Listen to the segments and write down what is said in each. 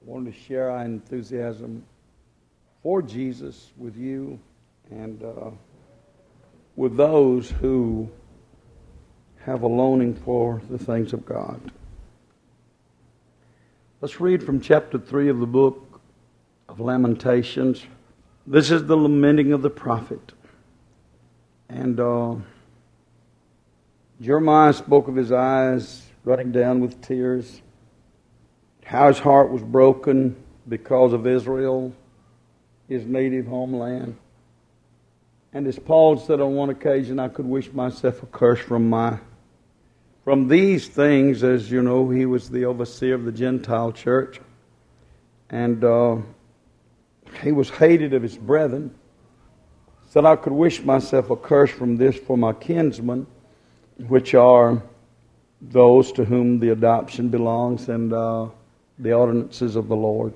wanted to share our enthusiasm for Jesus with you and with those who have a longing for the things of God. Let's read from chapter 3 of the book of Lamentations. This is the lamenting of the prophet. And Jeremiah spoke of his eyes running down with tears, how his heart was broken because of Israel, his native homeland. And as Paul said on one occasion, I could wish myself a curse from these things. As you know, he was the overseer of the Gentile church. And he was hated of his brethren. Said I could wish myself a curse from this for my kinsmen, which are those to whom the adoption belongs and the ordinances of the Lord.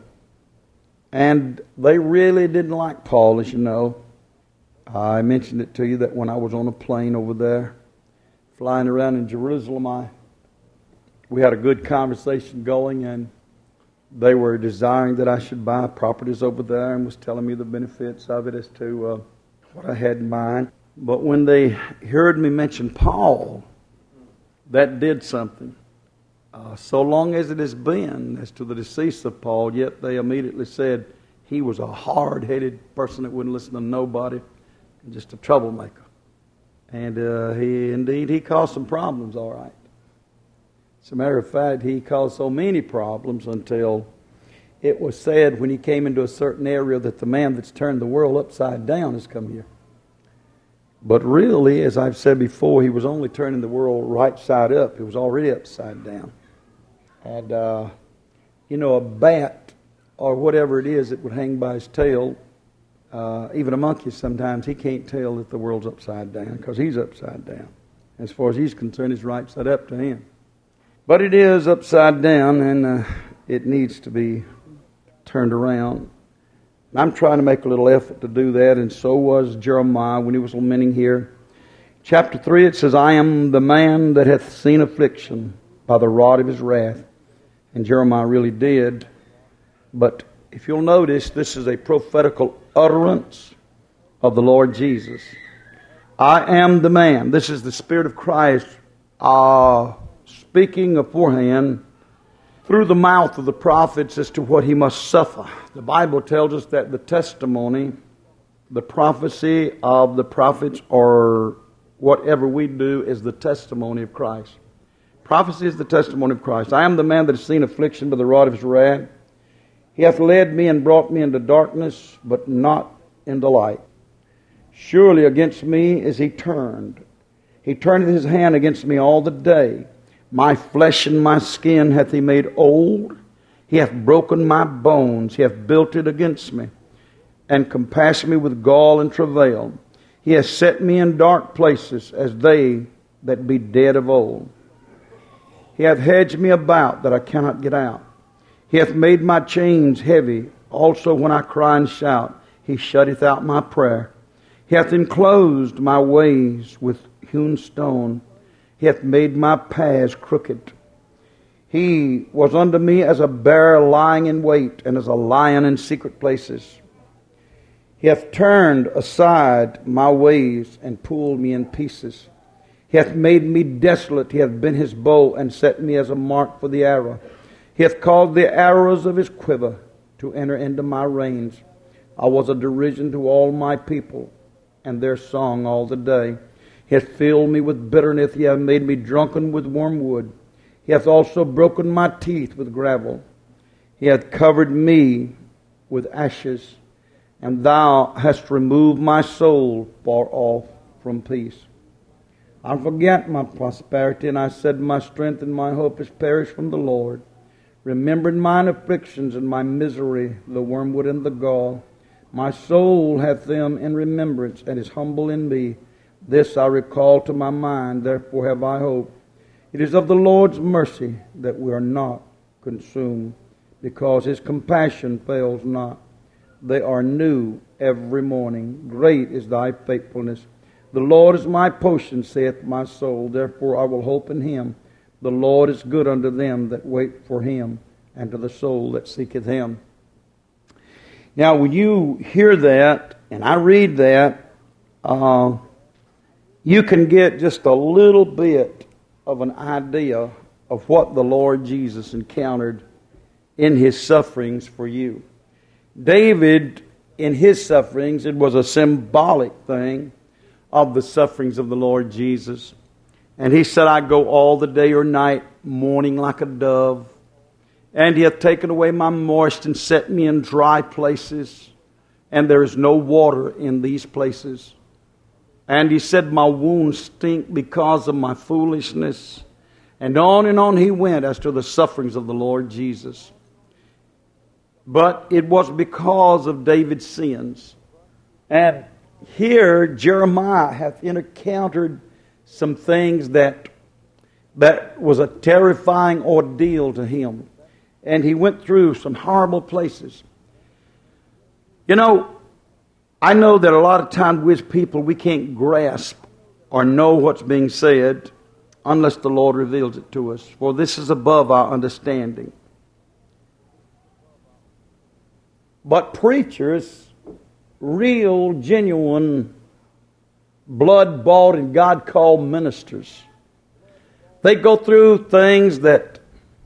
And they really didn't like Paul, as you know. I mentioned it to you that when I was on a plane over there, flying around in Jerusalem, we had a good conversation going, and they were desiring that I should buy properties over there and was telling me the benefits of it as to what I had in mind. But when they heard me mention Paul, that did something. So long as it has been as to the decease of Paul, yet they immediately said he was a hard-headed person that wouldn't listen to nobody, and just a troublemaker. And he caused some problems, all right. As a matter of fact, he caused so many problems until it was said when he came into a certain area that the man that's turned the world upside down has come here. But really, as I've said before, he was only turning the world right side up. It was already upside down. And, a bat or whatever it is that would hang by his tail, even a monkey sometimes, he can't tell that the world's upside down because he's upside down. As far as he's concerned, it's right side up to him. But it is upside down, and it needs to be turned around. I'm trying to make a little effort to do that, and so was Jeremiah when he was lamenting here. Chapter 3, it says, I am the man that hath seen affliction by the rod of his wrath. And Jeremiah really did. But if you'll notice, this is a prophetical utterance of the Lord Jesus. I am the man. This is the Spirit of Christ speaking aforehand through the mouth of the prophets as to what he must suffer. The Bible tells us that the testimony, the prophecy of the prophets, or whatever we do, is the testimony of Christ. Prophecy is the testimony of Christ. I am the man that has seen affliction by the rod of his wrath. He hath led me and brought me into darkness, but not into light. Surely against me is he turned. He turneth his hand against me all the day. My flesh and my skin hath he made old. He hath broken my bones. He hath built it against me, and compassed me with gall and travail. He hath set me in dark places, as they that be dead of old. He hath hedged me about, that I cannot get out. He hath made my chains heavy. Also when I cry and shout, he shutteth out my prayer. He hath enclosed my ways with hewn stone. He hath made my paths crooked. He was unto me as a bear lying in wait, and as a lion in secret places. He hath turned aside my ways, and pulled me in pieces. He hath made me desolate. He hath bent his bow, and set me as a mark for the arrow. He hath caused the arrows of his quiver to enter into my reins. I was a derision to all my people, and their song all the day. He hath filled me with bitterness. He hath made me drunken with wormwood. He hath also broken my teeth with gravel. He hath covered me with ashes. And thou hast removed my soul far off from peace. I forget my prosperity, and I said, my strength and my hope is perished from the Lord. Remembering mine afflictions and my misery, the wormwood and the gall. My soul hath them in remembrance, and is humble in me. This I recall to my mind, therefore have I hope. It is of the Lord's mercy that we are not consumed, because his compassion fails not. They are new every morning. Great is thy faithfulness. The Lord is my portion, saith my soul. Therefore I will hope in him. The Lord is good unto them that wait for him, and to the soul that seeketh him. Now, when you hear that, and I read that, you can get just a little bit of an idea of what the Lord Jesus encountered in his sufferings for you. David, in his sufferings, it was a symbolic thing of the sufferings of the Lord Jesus. And he said, I go all the day or night mourning like a dove. And he hath taken away my moist and set me in dry places. And there is no water in these places. And he said, my wounds stink because of my foolishness. And on he went as to the sufferings of the Lord Jesus. But it was because of David's sins. And here Jeremiah hath encountered some things that was a terrifying ordeal to him. And he went through some horrible places. You know, I know that a lot of times with people we can't grasp or know what's being said unless the Lord reveals it to us. For this is above our understanding. But preachers, real, genuine, blood-bought and God-called ministers, they go through things that,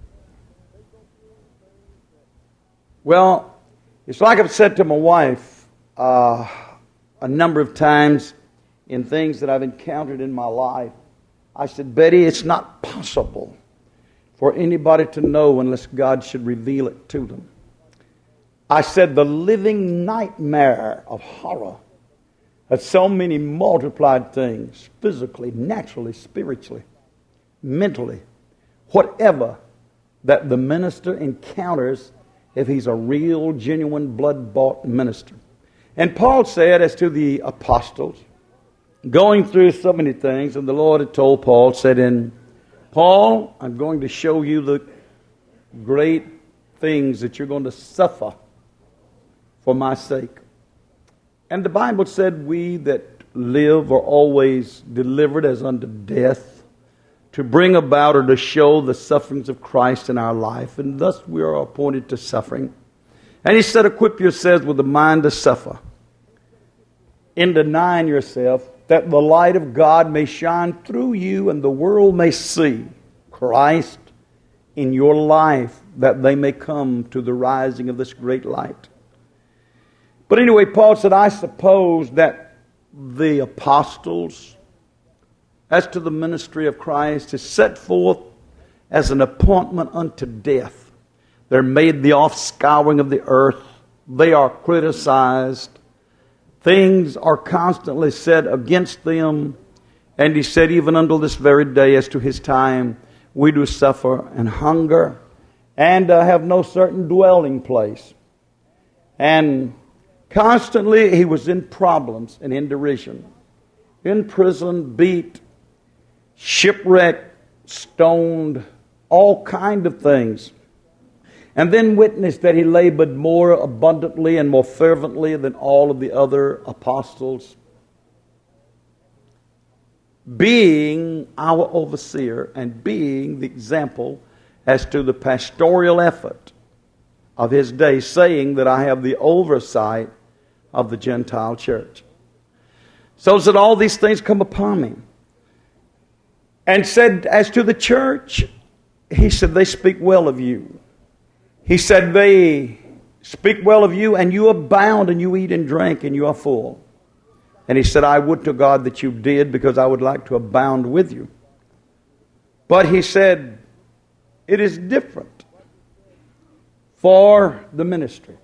well, it's like I've said to my wife a number of times in things that I've encountered in my life. I said, Betty, it's not possible for anybody to know unless God should reveal it to them. I said, the living nightmare of horror of so many multiplied things, physically, naturally, spiritually, mentally, whatever that the minister encounters if he's a real, genuine, blood-bought minister. And Paul said as to the apostles, going through so many things, and the Lord had told Paul, said, in Paul, I'm going to show you the great things that you're going to suffer for my sake. And the Bible said, we that live are always delivered as unto death, to bring about or to show the sufferings of Christ in our life, and thus we are appointed to suffering. And he said, equip yourselves with the mind to suffer, in denying yourself, that the light of God may shine through you and the world may see Christ in your life, that they may come to the rising of this great light. But anyway, Paul said, I suppose that the apostles, as to the ministry of Christ, is set forth as an appointment unto death. They're made the offscouring of the earth. They are criticized. Things are constantly said against them. And he said, even until this very day, as to his time, we do suffer and hunger and have no certain dwelling place. And constantly he was in problems and in derision. In prison, beat, shipwrecked, stoned, all kind of things. And then witnessed that he labored more abundantly and more fervently than all of the other apostles, being our overseer and being the example as to the pastoral effort of his day, saying that I have the oversight of the Gentile church. So that all these things come upon me. And said, as to the church, he said, they speak well of you. He said, they speak well of you, and you abound, and you eat and drink, and you are full. And he said, I would to God that you did, because I would like to abound with you. But he said, it is different for the ministry.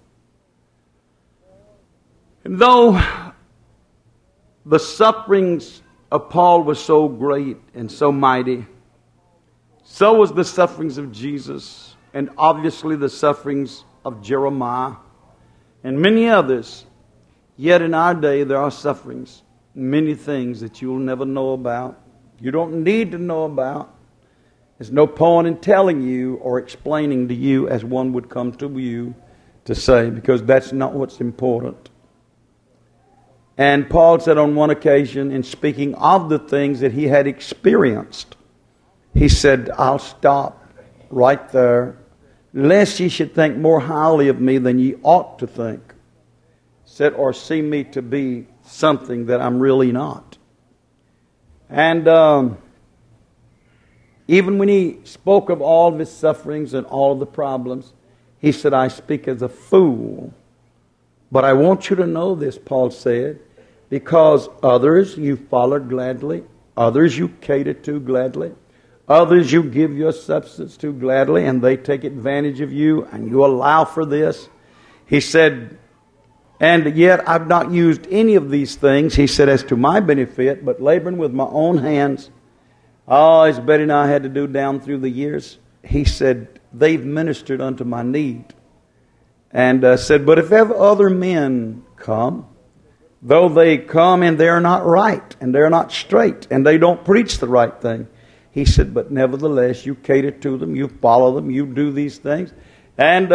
And though the sufferings of Paul were so great and so mighty, so was the sufferings of Jesus, and obviously the sufferings of Jeremiah and many others. Yet in our day there are sufferings, many things that you'll never know about. You don't need to know about. There's no point in telling you or explaining to you as one would come to you to say, because that's not what's important. And Paul said on one occasion, in speaking of the things that he had experienced, he said, I'll stop right there, lest ye should think more highly of me than ye ought to think, said, or see me to be something that I'm really not. And even when he spoke of all of his sufferings and all of the problems, he said, I speak as a fool. But I want you to know this, Paul said, because others you follow gladly, others you cater to gladly, others you give your substance to gladly, and they take advantage of you, and you allow for this. He said, and yet I've not used any of these things, he said, as to my benefit, but laboring with my own hands. Oh, as Betty and I had to do down through the years, he said, they've ministered unto my need. And said, but if ever other men come, though they come and they're not right, and they're not straight, and they don't preach the right thing, he said, but nevertheless, you cater to them, you follow them, you do these things. And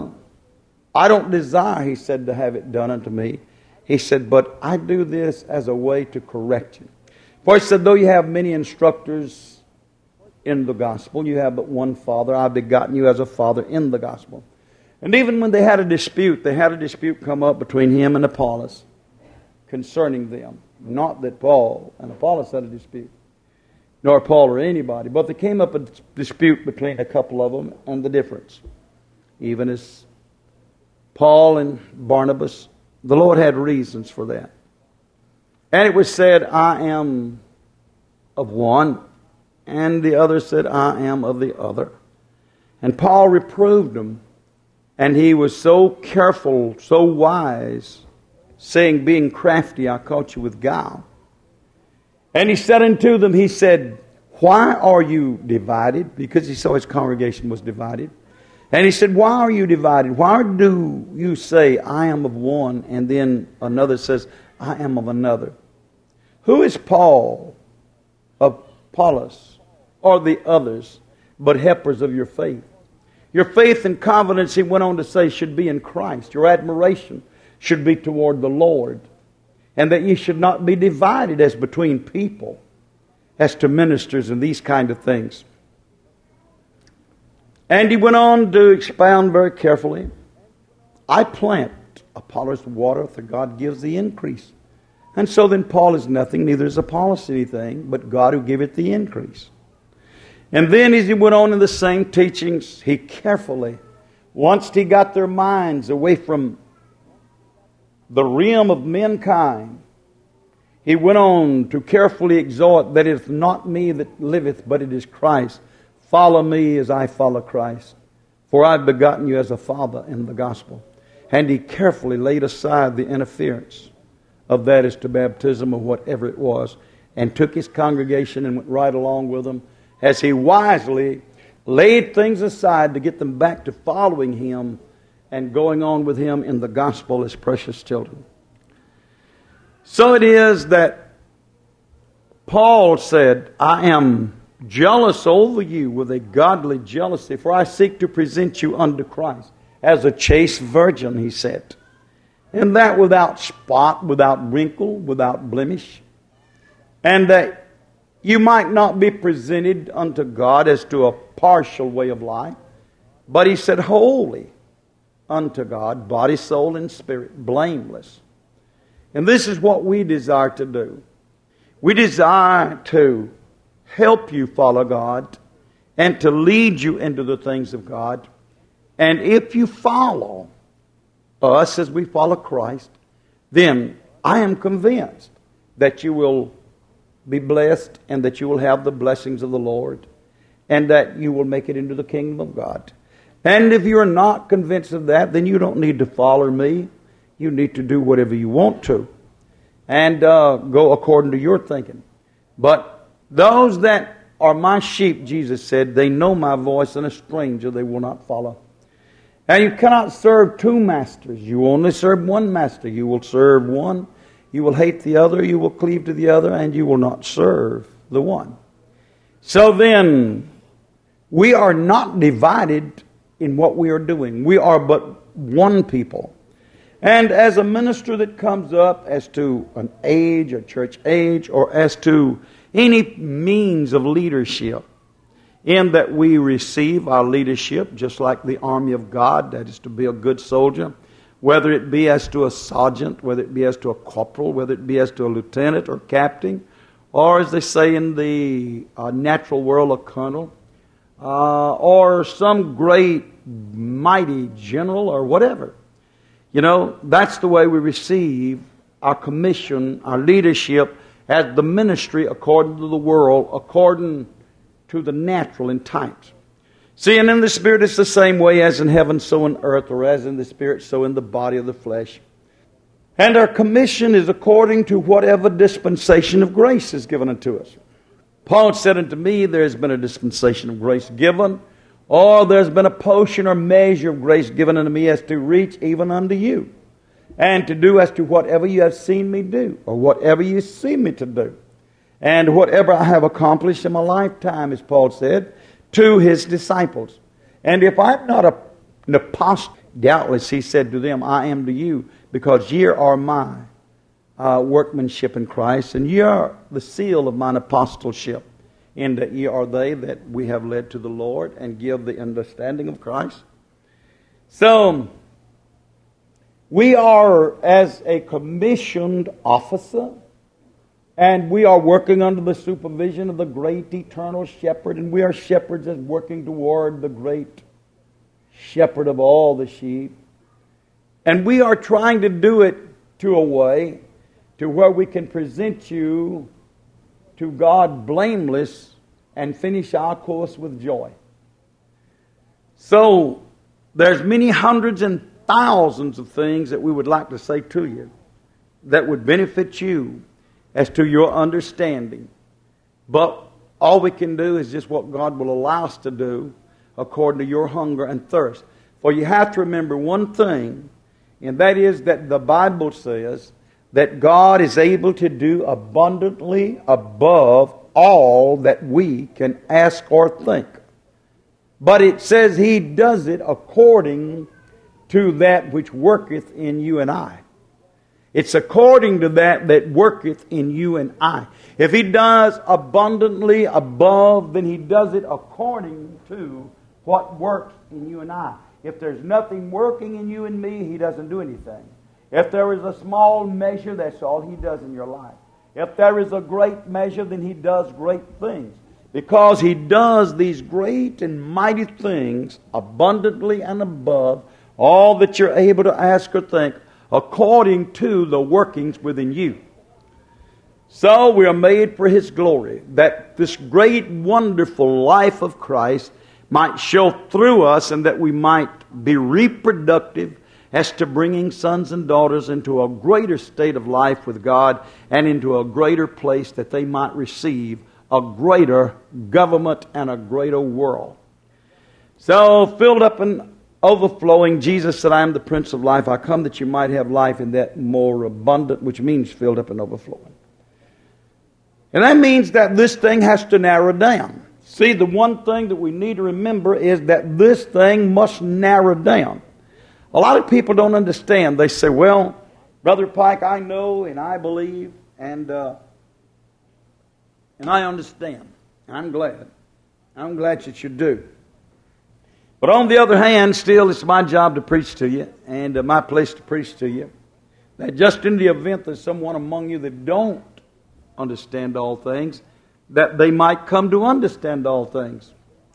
I don't desire, he said, to have it done unto me. He said, but I do this as a way to correct you. For he said, though you have many instructors in the gospel, you have but one Father. I've begotten you as a father in the gospel. And even when they had a dispute come up between him and Apollos concerning them. Not that Paul and Apollos had a dispute, nor Paul or anybody, but there came up a dispute between a couple of them and the difference. Even as Paul and Barnabas, the Lord had reasons for that. And it was said, I am of one, and the other said, I am of the other. And Paul reproved them, and he was so careful, so wise, saying, being crafty, I caught you with guile. And he said unto them, he said, why are you divided? Because he saw his congregation was divided. And he said, why are you divided? Why do you say, I am of one, and then another says, I am of another? Who is Paul, Apollos, or the others, but helpers of your faith? Your faith and confidence, he went on to say, should be in Christ. Your admiration should be toward the Lord. And that ye should not be divided as between people, as to ministers and these kind of things. And he went on to expound very carefully. I plant, Apollos watereth, and God gives the increase. And so then Paul is nothing, neither is Apollos anything, but God who giveth the increase. And then as he went on in the same teachings, he carefully, once he got their minds away from the realm of mankind, he went on to carefully exhort that it is not me that liveth, but it is Christ. Follow me as I follow Christ. For I've begotten you as a father in the gospel. And he carefully laid aside the interference of that as to baptism or whatever it was, and took his congregation and went right along with them as he wisely laid things aside to get them back to following him and going on with him in the gospel as precious children. So it is that Paul said, I am jealous over you with a godly jealousy, for I seek to present you unto Christ as a chaste virgin, he said. And that without spot, without wrinkle, without blemish. And that you might not be presented unto God as to a partial way of life, but he said, holy unto God, body, soul, and spirit, blameless. And this is what we desire to do. We desire to help you follow God and to lead you into the things of God. And if you follow us as we follow Christ, then I am convinced that you will be blessed and that you will have the blessings of the Lord and that you will make it into the kingdom of God. And if you are not convinced of that, then you don't need to follow me. You need to do whatever you want to and go according to your thinking. But those that are my sheep, Jesus said, they know my voice, and a stranger they will not follow. And you cannot serve two masters. You only serve one master. You will serve one, you will hate the other, you will cleave to the other, and you will not serve the one. So then, we are not divided in what we are doing. We are but one people. And as a minister that comes up as to an age, a church age, or as to any means of leadership, in that we receive our leadership, just like the army of God, that is to be a good soldier, whether it be as to a sergeant, whether it be as to a corporal, whether it be as to a lieutenant or captain, or as they say in the natural world, a colonel, or some great mighty general or whatever. You know, that's the way we receive our commission, our leadership as the ministry according to the world, according to the natural in types. See, and in the Spirit it's the same way as in heaven, so in earth, or as in the Spirit, so in the body of the flesh. And our commission is according to whatever dispensation of grace is given unto us. Paul said unto me, there has been a dispensation of grace given, or there's been a portion or measure of grace given unto me as to reach even unto you, and to do as to whatever you have seen me do, or whatever you see me to do, and whatever I have accomplished in my lifetime, as Paul said, to his disciples. And if I'm not an apostle, doubtless he said to them, I am to you, because ye are my workmanship in Christ, and ye are the seal of mine apostleship, in that ye are they that we have led to the Lord, and give the understanding of Christ. So, we are as a commissioned officer, and we are working under the supervision of the great eternal shepherd, and we are shepherds as working toward the great shepherd of all the sheep. And we are trying to do it to a way to where we can present you to God blameless and finish our course with joy. So, there's many hundreds and thousands of things that we would like to say to you that would benefit you as to your understanding. But all we can do is just what God will allow us to do according to your hunger and thirst. For you have to remember one thing, and that is that the Bible says that God is able to do abundantly above all that we can ask or think. But it says He does it according to that which worketh in you and I. It's according to that worketh in you and I. If He does abundantly above, then He does it according to what works in you and I. If there's nothing working in you and me, He doesn't do anything. If there is a small measure, that's all He does in your life. If there is a great measure, then He does great things. Because He does these great and mighty things abundantly and above all that you're able to ask or think, according to the workings within you. So we are made for His glory, that this great, wonderful life of Christ might show through us, and that we might be reproductive as to bringing sons and daughters into a greater state of life with God, and into a greater place that they might receive a greater government and a greater world. So, filled up and overflowing, Jesus said, I am the Prince of Life. I come that you might have life in that more abundant, which means filled up and overflowing. And that means that this thing has to narrow down. See, the one thing that we need to remember is that this thing must narrow down. A lot of people don't understand. They say, well, Brother Pike, I know and I believe and I understand. I'm glad. I'm glad that you do. But on the other hand, still it's my job to preach to you, and my place to preach to you, that just in the event there's someone among you that don't understand all things, that they might come to understand all things.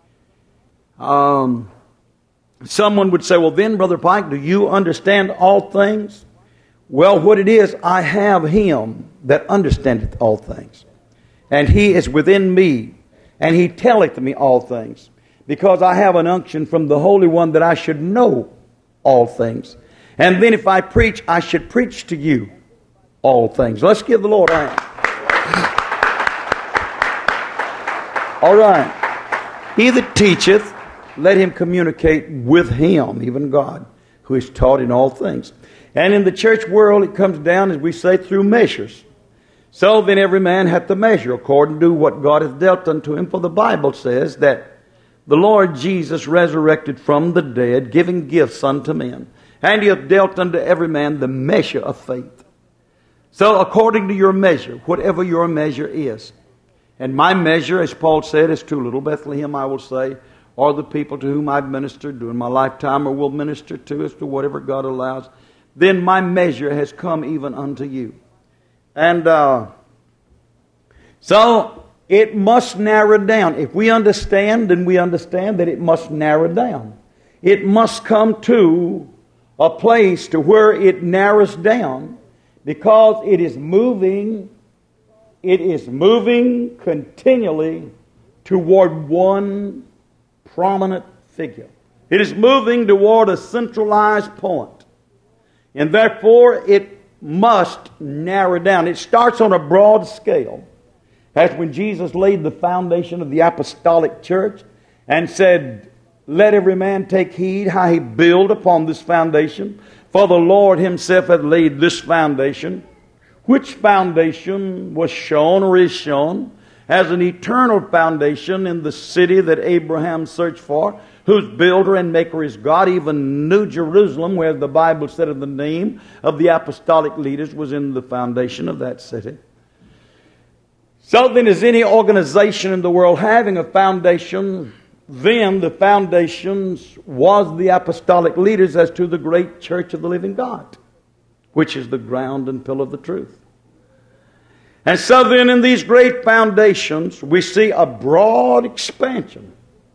Someone would say, well then, Brother Pike, do you understand all things? Well, what it is, I have Him that understandeth all things. And He is within me, and He telleth me all things. Because I have an unction from the Holy One that I should know all things. And then if I preach, I should preach to you all things. Let's give the Lord a hand. All right. He that teacheth, let him communicate with Him, even God, who is taught in all things. And in the church world, it comes down, as we say, through measures. So then every man hath to measure according to what God hath dealt unto him. For the Bible says that the Lord Jesus resurrected from the dead, giving gifts unto men. And He hath dealt unto every man the measure of faith. So according to your measure, whatever your measure is. And my measure, as Paul said, is too little. Bethlehem, I will say, are the people to whom I've ministered during my lifetime or will minister to as to whatever God allows. Then my measure has come even unto you. And so it must narrow down. If we understand, then we understand that it must narrow down. It must come to a place to where it narrows down, because it is moving continually toward one prominent figure. It is moving toward a centralized point. And therefore it must narrow down. It starts on a broad scale, as when Jesus laid the foundation of the apostolic church and said, let every man take heed how he build upon this foundation, for the Lord himself hath laid this foundation, which foundation was shown or is shown as an eternal foundation in the city that Abraham searched for, whose builder and maker is God, even New Jerusalem, where the Bible said of the name of the apostolic leaders was in the foundation of that city. So then, is any organization in the world having a foundation, then the foundations was the apostolic leaders as to the great church of the living God, which is the ground and pillar of the truth. And so then in these great foundations we see a broad expansion.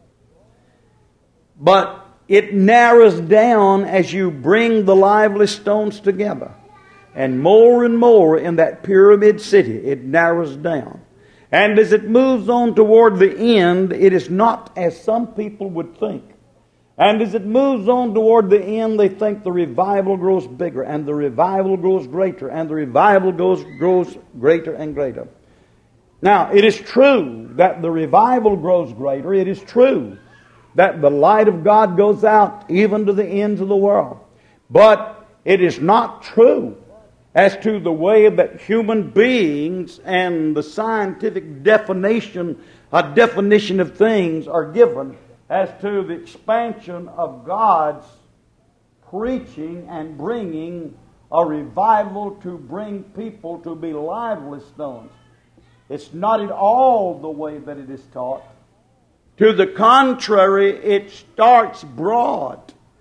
But it narrows down as you bring the lively stones together. And more in that pyramid city it narrows down. And as it moves on toward the end, it is not as some people would think. And as it moves on toward the end, they think the revival grows bigger, and the revival grows greater, and the revival grows greater and greater. Now, it is true that the revival grows greater. It is true that the light of God goes out even to the ends of the world. But it is not true as to the way that human beings and the scientific definition of things are given as to the expansion of God's preaching and bringing a revival to bring people to be lively stones. It's not at all the way that it is taught. To the contrary, it starts broad.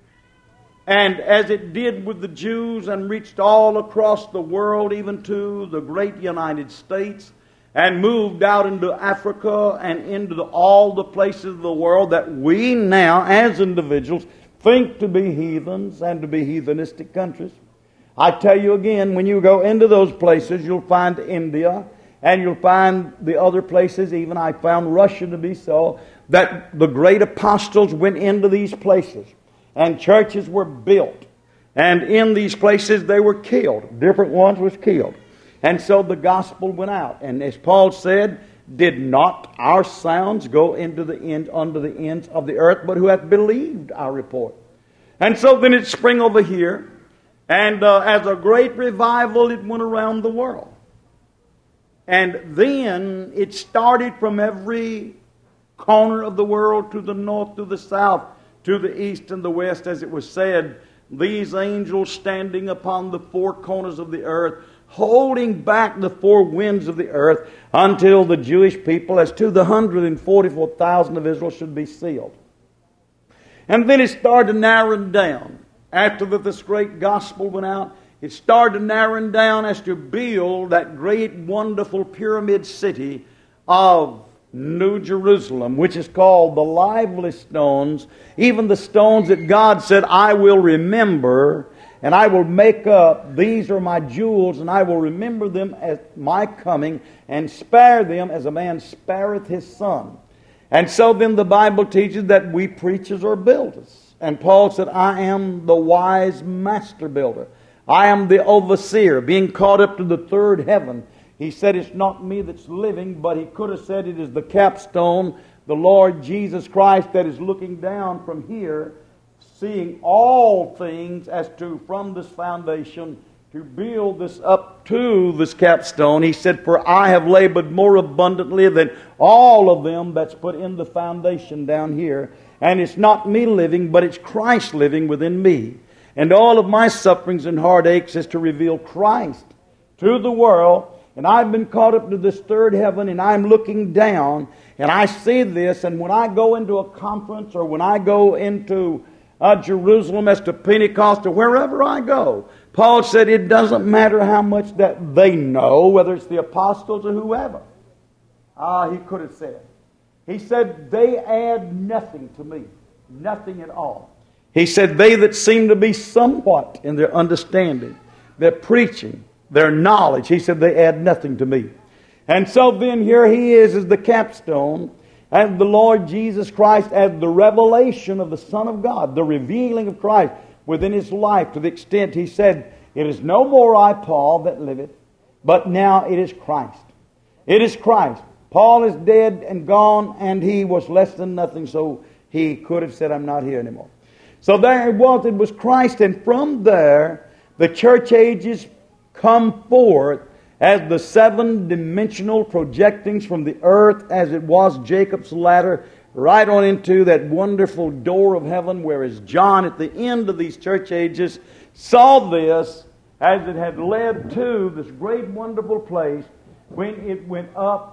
And as it did with the Jews and reached all across the world, even to the great United States, and moved out into Africa and into all the places of the world that we now, as individuals, think to be heathens and to be heathenistic countries. I tell you again, when you go into those places, you'll find India, and you'll find the other places, even I found Russia to be so, that the great apostles went into these places, and churches were built. And in these places they were killed. Different ones was killed. And so the gospel went out. And as Paul said, did not our sounds go into the end, under the ends of the earth, but who hath believed our report? And so then it sprang over here, and as a great revival, it went around the world. And then it started from every corner of the world, to the north, to the south, to the east and the west, as it was said, these angels standing upon the four corners of the earth, holding back the four winds of the earth until the Jewish people, as to the 144,000 of Israel, should be sealed. And then it started to narrow down. After this great gospel went out, it started to narrow down as to build that great, wonderful pyramid city of New Jerusalem, which is called the lively stones, even the stones that God said, I will remember, and I will make up, these are my jewels, and I will remember them at my coming, and spare them as a man spareth his son. And so then the Bible teaches that we preachers are builders. And Paul said, I am the wise master builder. I am the overseer, being caught up to the third heaven. He said it's not me that's living, but he could have said it is the capstone, the Lord Jesus Christ, that is looking down from here, seeing all things as to from this foundation to build this up to this capstone. He said, for I have labored more abundantly than all of them that's put in the foundation down here. And it's not me living, but it's Christ living within me. And all of my sufferings and heartaches is to reveal Christ to the world, And I've been caught up to this third heaven, and I'm looking down, and I see this, and when I go into a conference, or when I go into Jerusalem as to Pentecost, or wherever I go, Paul said it doesn't matter how much that they know, whether it's the apostles or whoever. He could have said. He said, they add nothing to me. Nothing at all. He said, they that seem to be somewhat in their understanding, their preaching, their knowledge, he said, they add nothing to me. And so then here he is as the capstone, and the Lord Jesus Christ as the revelation of the Son of God, the revealing of Christ within his life, to the extent he said, it is no more I, Paul, that liveth, but now it is Christ. It is Christ. Paul is dead and gone, and he was less than nothing, so he could have said, I'm not here anymore. So there it was Christ, and from there, the church ages come forth as the seven-dimensional projectings from the earth, as it was Jacob's ladder, right on into that wonderful door of heaven, whereas John, at the end of these church ages, saw this as it had led to this great wonderful place when it went up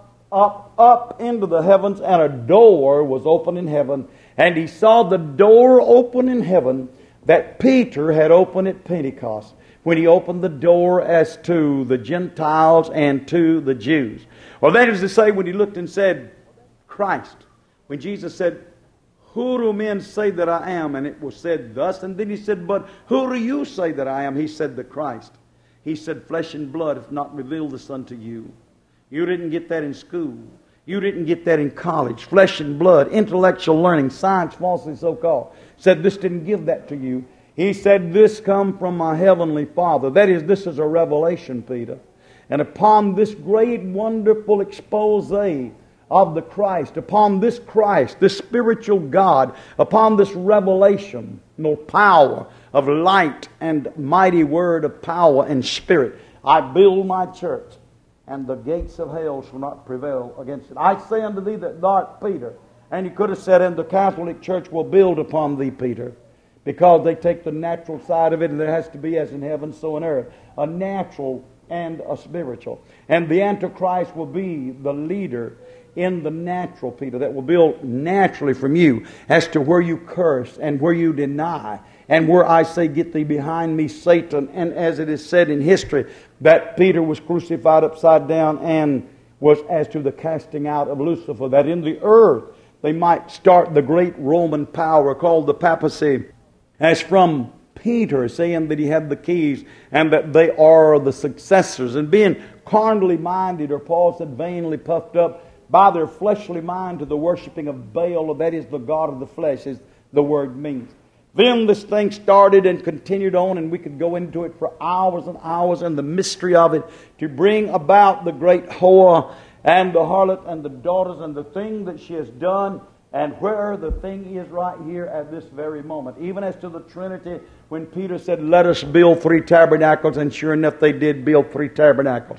into the heavens, and a door was open in heaven, and he saw the door open in heaven that Peter had opened at Pentecost, when he opened the door as to the Gentiles and to the Jews. Or that is to say, when he looked and said, Christ, when Jesus said, who do men say that I am? And it was said thus, and then he said, but who do you say that I am? He said, the Christ. He said, flesh and blood hath not revealed this unto you. You didn't get that in school. You didn't get that in college. Flesh and blood, intellectual learning, science falsely so-called, said this didn't give that to you. He said, this come from my heavenly Father. That is, this is a revelation, Peter. And upon this great, wonderful expose of the Christ, upon this Christ, this spiritual God, upon this revelation, power of light and mighty word of power and spirit, I build my church, and the gates of hell shall not prevail against it. I say unto thee that thou art Peter. And he could have said, and the Catholic Church will build upon thee, Peter. Because they take the natural side of it, and there has to be, as in heaven, so in earth, a natural and a spiritual. And the Antichrist will be the leader in the natural, Peter, that will build naturally from you as to where you curse and where you deny, and where I say, get thee behind me, Satan. And as it is said in history, that Peter was crucified upside down and was as to the casting out of Lucifer, that in the earth they might start the great Roman power called the papacy, as from Peter, saying that he had the keys and that they are the successors. And being carnally minded, or Paul said vainly puffed up, by their fleshly mind to the worshiping of Baal, that is the god of the flesh, as the word means. Then this thing started and continued on, and we could go into it for hours and hours, and the mystery of it, to bring about the great whore and the harlot and the daughters and the thing that she has done, and where the thing is right here at this very moment. Even as to the Trinity, when Peter said, let us build 3 tabernacles, and sure enough they did build 3 tabernacles.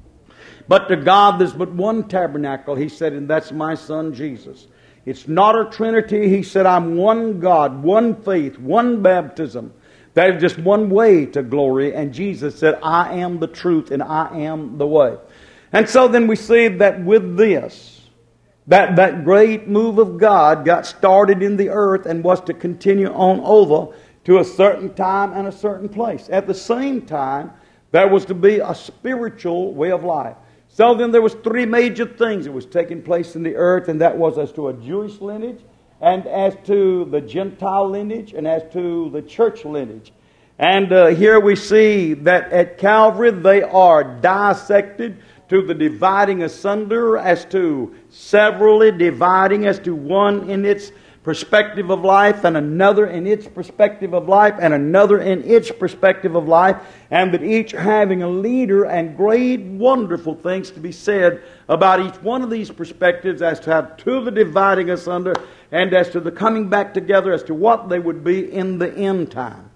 But to God there's but one tabernacle, he said, and that's my Son Jesus. It's not a Trinity. He said, I'm one God, one faith, one baptism. That is just one way to glory. And Jesus said, I am the truth and I am the way. And so then we see that with this, that great move of God got started in the earth and was to continue on over to a certain time and a certain place. At the same time, there was to be a spiritual way of life. So then there was 3 major things that was taking place in the earth, and that was as to a Jewish lineage, and as to the Gentile lineage, and as to the church lineage. And here we see that at Calvary they are dissected to the dividing asunder, as to severally dividing, as to one in its perspective of life, and another in its perspective of life, and another in its perspective of life, and that each having a leader, and great wonderful things to be said about each one of these perspectives, as to have to the dividing asunder, and as to the coming back together, as to what they would be in the end time.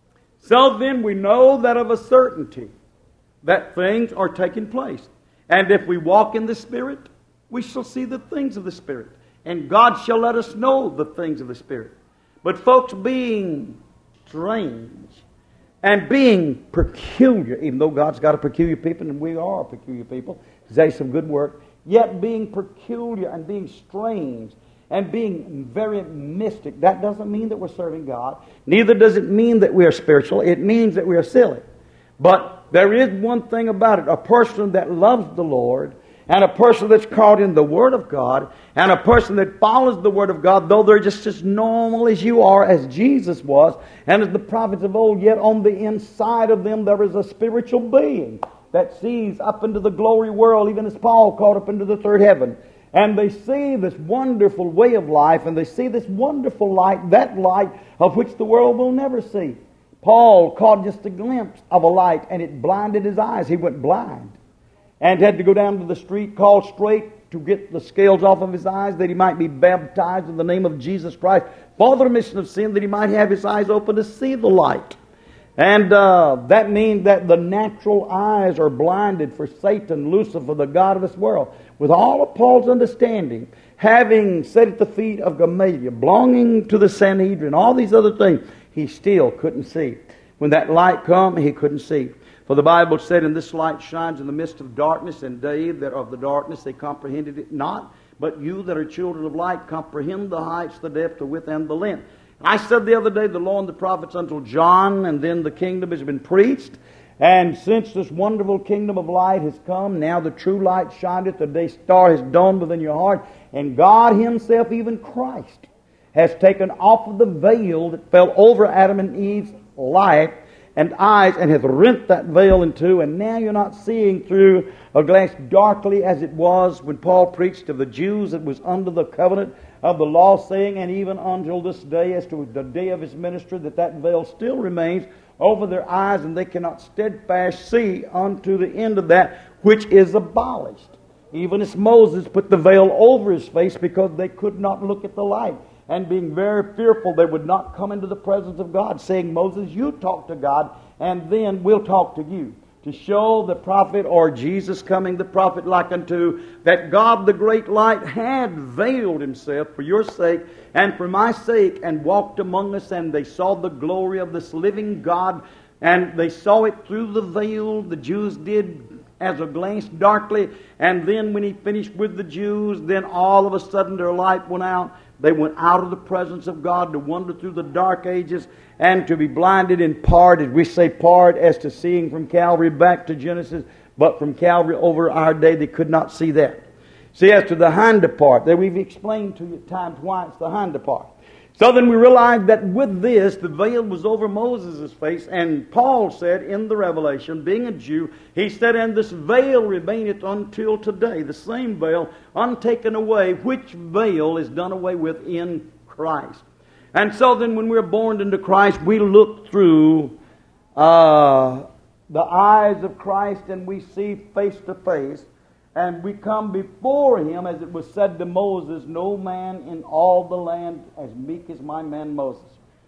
So then we know that of a certainty that things are taking place. And if we walk in the Spirit, we shall see the things of the Spirit. And God shall let us know the things of the Spirit. But folks, being strange, and being peculiar, even though God's got a peculiar people, and we are a peculiar people, there's some good work, yet being peculiar and being strange and being very mystic, that doesn't mean that we're serving God. Neither does it mean that we are spiritual. It means that we are silly. But there is one thing about it. A person that loves the Lord, and a person that's caught in the Word of God, and a person that follows the Word of God, though they're just as normal as you are, as Jesus was, and as the prophets of old, yet on the inside of them there is a spiritual being that sees up into the glory world, even as Paul caught up into the third heaven. And they see this wonderful way of life, and they see this wonderful light, that light of which the world will never see. Paul caught just a glimpse of a light, and it blinded his eyes. He went blind and had to go down to the street called Straight to get the scales off of his eyes, that he might be baptized in the name of Jesus Christ for the remission of sin, that he might have his eyes open to see the light. And that means that the natural eyes are blinded for Satan, Lucifer, the god of this world. With all of Paul's understanding, having sat at the feet of Gamaliel, belonging to the Sanhedrin, all these other things, he still couldn't see. When that light come, he couldn't see. For the Bible said, "And this light shines in the midst of darkness, and they that are of the darkness, they comprehended it not. But you that are children of light, comprehend the heights, the depth, the width, and the length." I said the other day, the law and the prophets until John, and then the kingdom has been preached. And since this wonderful kingdom of light has come, now the true light shineth, the day star has dawned within your heart, and God Himself, even Christ, has taken off of the veil that fell over Adam and Eve's life and eyes, and hath rent that veil in two, and now you're not seeing through a glass darkly as it was when Paul preached of the Jews that was under the covenant of the law, saying, and even until this day, as to the day of his ministry, that veil still remains over their eyes, and they cannot steadfast see unto the end of that which is abolished. Even as Moses put the veil over his face because they could not look at the light. And being very fearful, they would not come into the presence of God, saying, "Moses, you talk to God, and then we'll talk to you." To show the prophet, or Jesus coming, the prophet like unto, that God the great light had veiled Himself for your sake and for my sake, and walked among us, and they saw the glory of this living God, and they saw it through the veil. The Jews did, as a glance darkly, and then when He finished with the Jews, then all of a sudden their light went out. They went out of the presence of God to wander through the dark ages and to be blinded in part, as we say part, as to seeing from Calvary back to Genesis, but from Calvary over our day they could not see that. See, as to the hinder part, that we've explained to you at times why it's the hinder part. So then we realize that with this, the veil was over Moses' face, and Paul said in the Revelation, being a Jew, he said, "And this veil remaineth until today," the same veil, untaken away, which veil is done away with in Christ. And so then when we're born into Christ, we look through the eyes of Christ, and we see face to face, and we come before Him, as it was said to Moses, "No man in all the land as meek as my man Moses."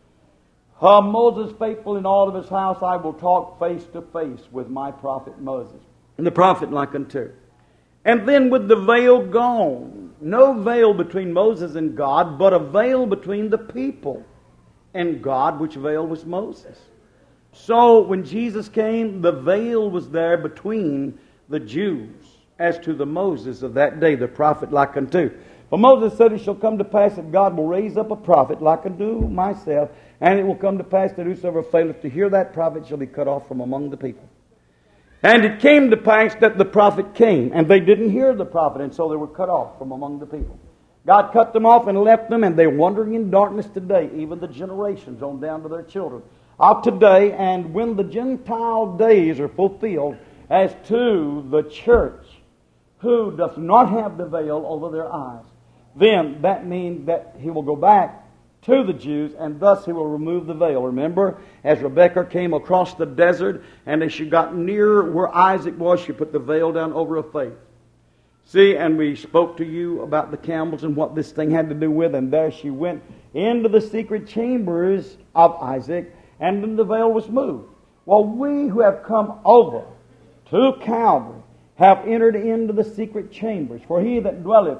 Moses faithful in all of his house, I will talk face to face with my prophet Moses. And the prophet like unto. And then with the veil gone, no veil between Moses and God, but a veil between the people and God, which veil was Moses. So when Jesus came, the veil was there between the Jews as to the Moses of that day, the prophet like unto. For Moses said, "It shall come to pass that God will raise up a prophet like unto myself, and it will come to pass that whosoever faileth to hear that prophet shall be cut off from among the people." And it came to pass that the prophet came, and they didn't hear the prophet, and so they were cut off from among the people. God cut them off and left them, and they're wandering in darkness today, even the generations on down to their children of today. And when the Gentile days are fulfilled as to the church, who does not have the veil over their eyes, then that means that He will go back to the Jews, and thus He will remove the veil. Remember, as Rebekah came across the desert, and as she got near where Isaac was, she put the veil down over her face. See, and we spoke to you about the camels and what this thing had to do with, and there she went into the secret chambers of Isaac, and then the veil was moved. Well, we who have come over to Calvary have entered into the secret chambers. For he that dwelleth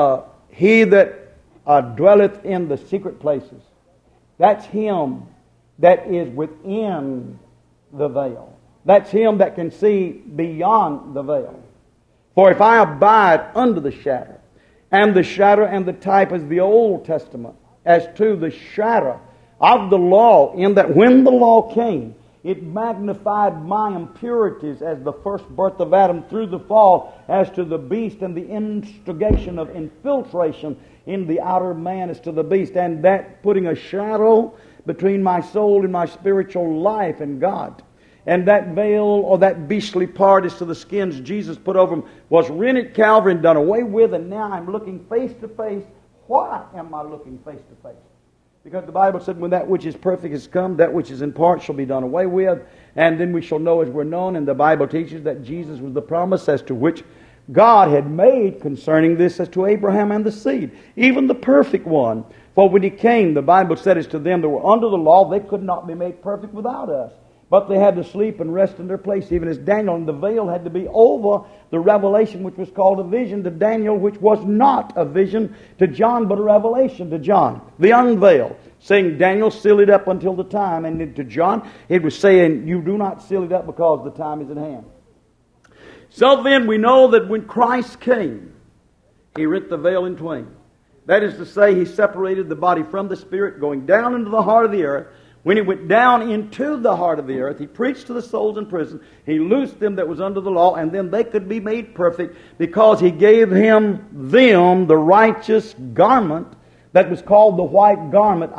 dwelleth in the secret places. That's Him that is within the veil. That's him that can see beyond the veil. For if I abide under the shadow, and the shadow and the type is the Old Testament, as to the shadow of the law, in that when the law came, it magnified my impurities as the first birth of Adam through the fall, as to the beast, and the instigation of infiltration in the outer man as to the beast, and that putting a shadow between my soul and my spiritual life and God. And that veil, or that beastly part as to the skins Jesus put over them, was rent at Calvary and done away with, and now I'm looking face to face. Why am I looking face to face? Because the Bible said, when that which is perfect is come, that which is in part shall be done away with, and then we shall know as we're known. And the Bible teaches that Jesus was the promise as to which God had made concerning this as to Abraham and the seed, even the perfect one. For when he came, the Bible said as to them that were under the law, they could not be made perfect without us. But they had to sleep and rest in their place, even as Daniel. And the veil had to be over the revelation, which was called a vision to Daniel, which was not a vision to John, but a revelation to John. The unveil, saying, Daniel, seal it up until the time. And to John, it was saying, you do not seal it up because the time is at hand. So then we know that when Christ came, He rent the veil in twain. That is to say, He separated the body from the spirit, going down into the heart of the earth. When He went down into the heart of the earth, He preached to the souls in prison. He loosed them that was under the law, and then they could be made perfect because He gave them the righteous garment that was called the white garment.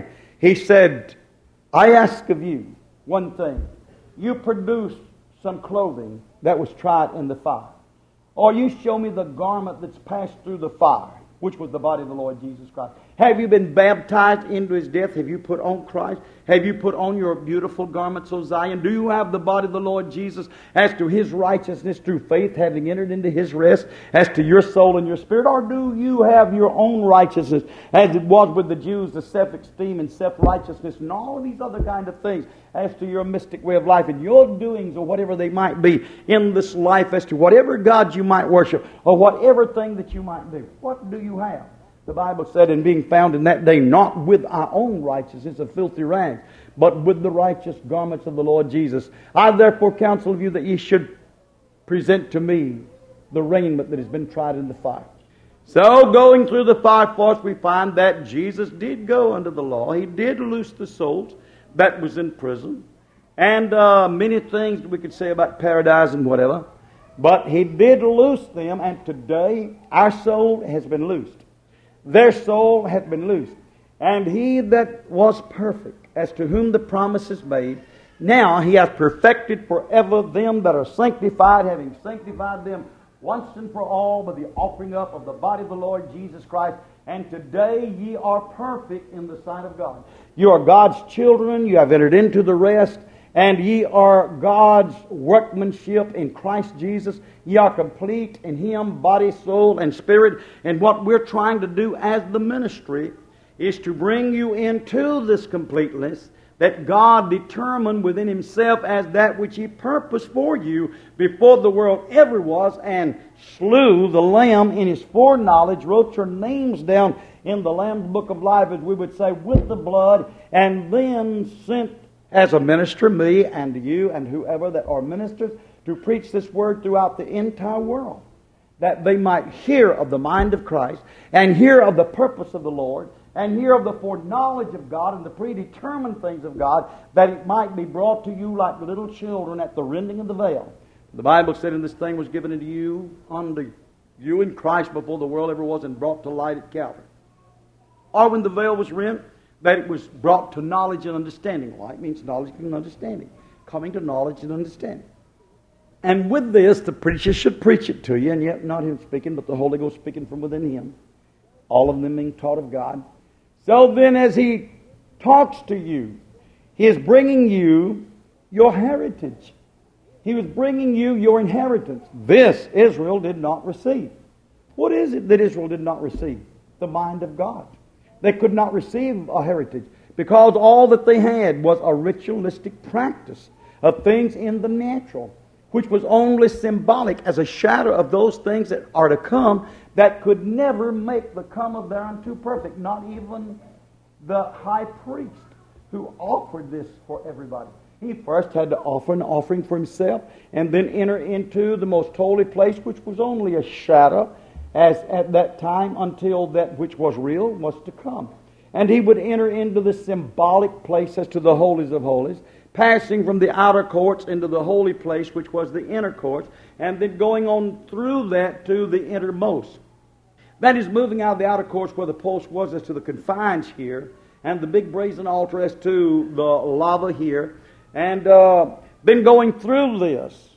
He said, I ask of you one thing. You produce some clothing that was tried in the fire. Or you show me the garment that's passed through the fire, which was the body of the Lord Jesus Christ. Have you been baptized into His death? Have you put on Christ? Have you put on your beautiful garments, O Zion? Do you have the body of the Lord Jesus as to His righteousness through faith, having entered into His rest, as to your soul and your spirit? Or do you have your own righteousness, as it was with the Jews, the self-esteem and self-righteousness and all of these other kind of things, as to your mystic way of life and your doings or whatever they might be in this life, as to whatever God you might worship or whatever thing that you might do? What do you have? The Bible said, in being found in that day, not with our own righteousness of filthy rags, but with the righteous garments of the Lord Jesus. I therefore counsel of you that ye should present to me the raiment that has been tried in the fire. So, going through the fire force, we find that Jesus did go under the law. He did loose the souls that was in prison. And many things we could say about paradise and whatever. But He did loose them, and today our soul has been loosed. Their soul hath been loosed. And He that was perfect, as to whom the promise is made, now He hath perfected forever them that are sanctified, having sanctified them once and for all by the offering up of the body of the Lord Jesus Christ. And today ye are perfect in the sight of God. You are God's children. You have entered into the rest. And ye are God's workmanship in Christ Jesus. Ye are complete in Him, body, soul, and spirit. And what we're trying to do as the ministry is to bring you into this completeness that God determined within Himself as that which He purposed for you before the world ever was, and slew the Lamb in His foreknowledge, wrote your names down in the Lamb's book of life, as we would say, with the blood, and then sent as a minister, me and you and whoever that are ministers, to preach this word throughout the entire world, that they might hear of the mind of Christ, and hear of the purpose of the Lord, and hear of the foreknowledge of God and the predetermined things of God, that it might be brought to you like little children at the rending of the veil. The Bible said, and this thing was given unto you in Christ before the world ever was, and brought to light at Calvary. Or when the veil was rent, that it was brought to knowledge and understanding. Light means knowledge and understanding. Coming to knowledge and understanding. And with this, the preacher should preach it to you, and yet not him speaking, but the Holy Ghost speaking from within him. All of them being taught of God. So then, as he talks to you, he is bringing you your heritage. He was bringing you your inheritance. This Israel did not receive. What is it that Israel did not receive? The mind of God. They could not receive a heritage because all that they had was a ritualistic practice of things in the natural, which was only symbolic as a shadow of those things that are to come, that could never make the come of thereunto perfect. Not even the high priest who offered this for everybody. He first had to offer an offering for himself and then enter into the most holy place, which was only a shadow as at that time until that which was real was to come. And he would enter into the symbolic place as to the holies of holies, passing from the outer courts into the holy place, which was the inner courts, and then going on through that to the innermost. That is, moving out of the outer courts where the post was as to the confines here, and the big brazen altar as to the lava here, and then going through this,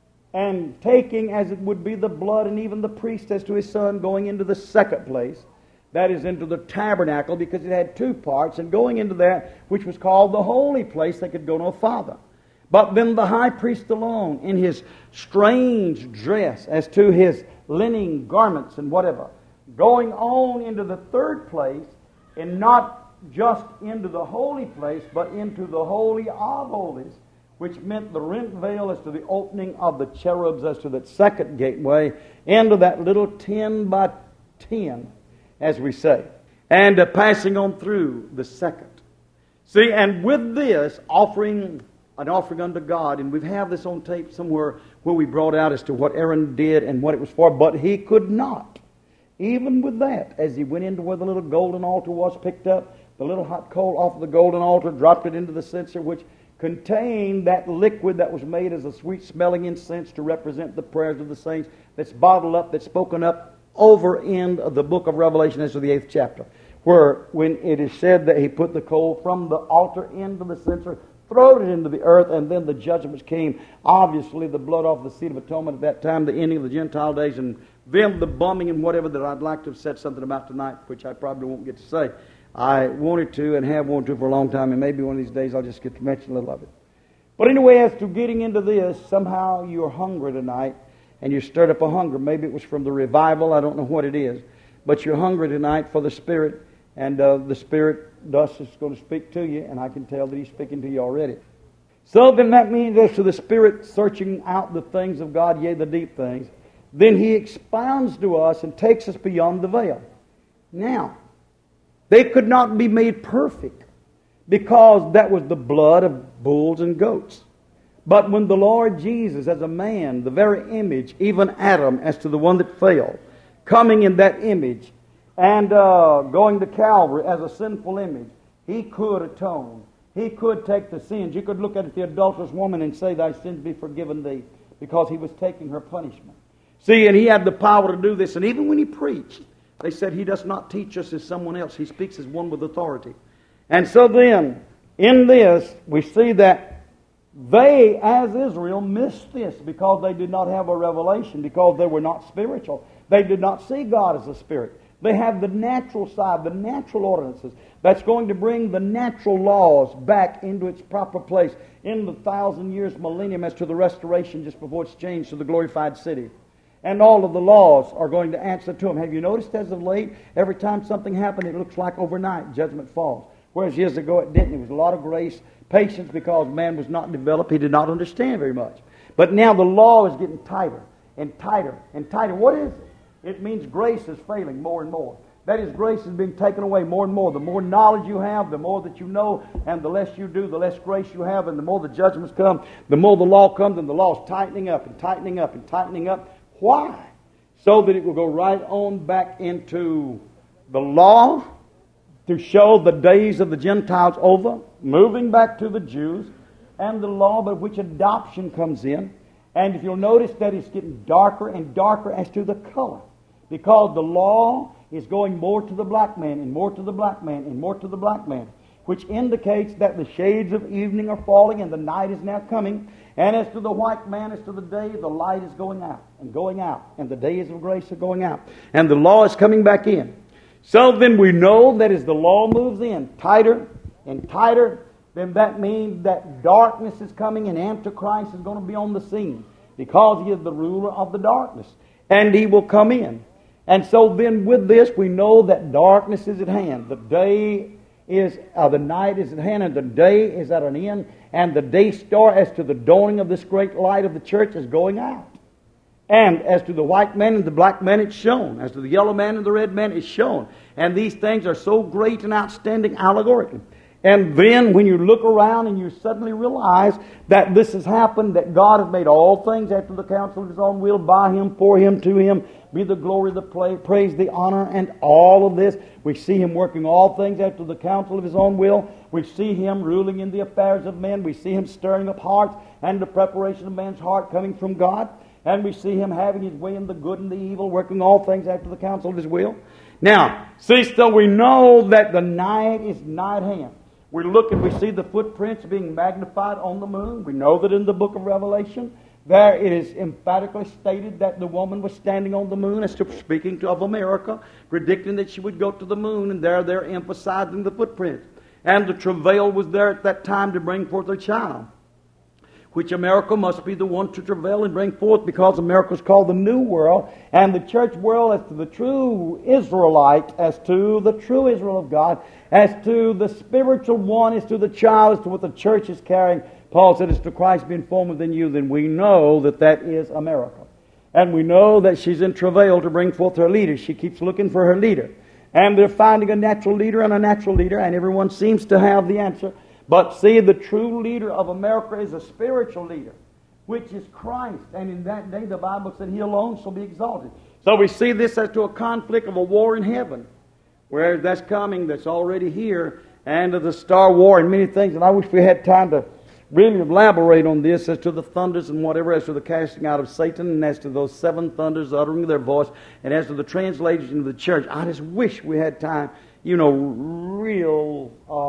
and taking as it would be the blood and even the priest as to his son, going into the second place, that is into the tabernacle, because it had two parts, and going into that which was called the holy place, they could go no farther. But then the high priest alone, in his strange dress as to his linen garments and whatever, going on into the third place, and not just into the holy place, but into the holy of holies, which meant the rent veil as to the opening of the cherubs as to that second gateway, into that little 10 by 10, as we say, and passing on through the second. See, and with this, offering an offering unto God, and we have this on tape somewhere where we brought out as to what Aaron did and what it was for, but he could not. Even with that, as he went into where the little golden altar was, picked up the little hot coal off of the golden altar, dropped it into the censer, which contained that liquid that was made as a sweet-smelling incense to represent the prayers of the saints, that's bottled up, that's spoken up over in the book of Revelation as to the 8th chapter, where when it is said that he put the coal from the altar into the censer, throwed it into the earth, and then the judgments came. Obviously, the blood off the seat of atonement at that time, the ending of the Gentile days, and then the bumming and whatever that I'd like to have said something about tonight, which I probably won't get to say. I wanted to and have wanted to for a long time, and maybe one of these days I'll just get to mention a little of it. But anyway, as to getting into this, somehow you're hungry tonight, and you stirred up a hunger. Maybe it was from the revival, I don't know what it is, but you're hungry tonight for the Spirit, and the Spirit thus is going to speak to you, and I can tell that He's speaking to you already. So then that means as to the Spirit searching out the things of God, yea, the deep things, then He expounds to us and takes us beyond the veil. Now, they could not be made perfect because that was the blood of bulls and goats. But when the Lord Jesus, as a man, the very image, even Adam, as to the one that fell, coming in that image, and going to Calvary as a sinful image, He could atone. He could take the sins. You could look at the adulterous woman and say, thy sins be forgiven thee, because He was taking her punishment. See, and He had the power to do this. And even when He preached, they said He does not teach us as someone else. He speaks as one with authority. And so then, in this, we see that they, as Israel, missed this because they did not have a revelation, because they were not spiritual. They did not see God as a spirit. They have the natural side, the natural ordinances, that's going to bring the natural laws back into its proper place in the 1,000 years millennium as to the restoration just before it's changed to the glorified city. And all of the laws are going to answer to them. Have you noticed as of late, every time something happened, it looks like overnight judgment falls. Whereas years ago it didn't. It was a lot of grace, patience, because man was not developed. He did not understand very much. But now the law is getting tighter and tighter and tighter. What is it? It means grace is failing more and more. That is, grace is being taken away more and more. The more knowledge you have, the more that you know, and the less you do, the less grace you have, and the more the judgments come, the more the law comes, and the law is tightening up and tightening up and tightening up. Why? So that it will go right on back into the law to show the days of the Gentiles over, moving back to the Jews, and the law by which adoption comes in. And if you'll notice that it's getting darker and darker as to the color, because the law is going more to the black man and more to the black man and more to the black man, which indicates that the shades of evening are falling and the night is now coming. And as to the white man, as to the day, the light is going out, and the days of grace are going out, and the law is coming back in. So then we know that as the law moves in tighter and tighter, then that means that darkness is coming and Antichrist is going to be on the scene, because he is the ruler of the darkness, and he will come in. And so then with this we know that darkness is at hand. The night is at hand, and the day is at an end, and the day star as to the dawning of this great light of the church is going out. And as to the white man and the black man, it's shown. As to the yellow man and the red man, it's shown. And these things are so great and outstanding allegorically. And then when you look around and you suddenly realize that this has happened, that God has made all things after the counsel of His own will, by Him, for Him, to Him, be the glory, the praise, the honor, and all of this. We see Him working all things after the counsel of His own will. We see Him ruling in the affairs of men. We see Him stirring up hearts and the preparation of man's heart coming from God. And we see Him having His way in the good and the evil, working all things after the counsel of His will. Now, see, so we know that the night is nigh at hand. We look and we see the footprints being magnified on the moon. We know that in the book of Revelation, there it is emphatically stated that the woman was standing on the moon, as to speaking of America, predicting that she would go to the moon, and there they're emphasizing the footprints. And the travail was there at that time to bring forth a child, which America must be the one to travail and bring forth, because America is called the New World, and the church world as to the true Israelite, as to the true Israel of God, as to the spiritual one, as to the child, as to what the church is carrying. Paul said, as to Christ being formed within you, then we know that that is America. And we know that she's in travail to bring forth her leader. She keeps looking for her leader. And they're finding a natural leader and a natural leader, and everyone seems to have the answer. But see, the true leader of America is a spiritual leader, which is Christ. And in that day, the Bible said He alone shall be exalted. So we see this as to a conflict of a war in heaven, where that's coming, that's already here, and of the star war and many things. And I wish we had time to really elaborate on this as to the thunders and whatever, as to the casting out of Satan, and as to those seven thunders uttering their voice, and as to the translation of the church. I just wish we had time, real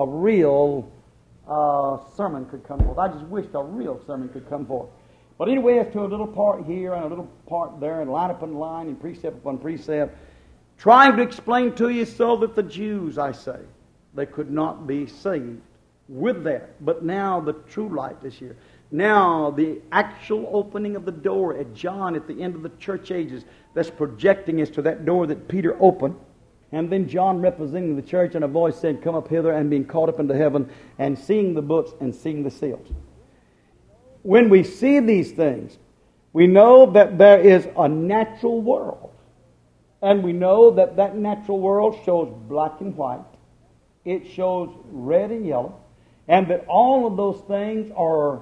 sermon could come forth. I just wish a real sermon could come forth. But anyway, as to a little part here and a little part there, and line upon line and precept upon precept, trying to explain to you so that the Jews, I say, they could not be saved with that. But now the true light is here. Now the actual opening of the door at John at the end of the church ages, that's projecting us to that door that Peter opened. And then John representing the church, and a voice said, come up hither, and being caught up into heaven, and seeing the books and seeing the seals. When we see these things, we know that there is a natural world. And we know that that natural world shows black and white. It shows red and yellow. And that all of those things are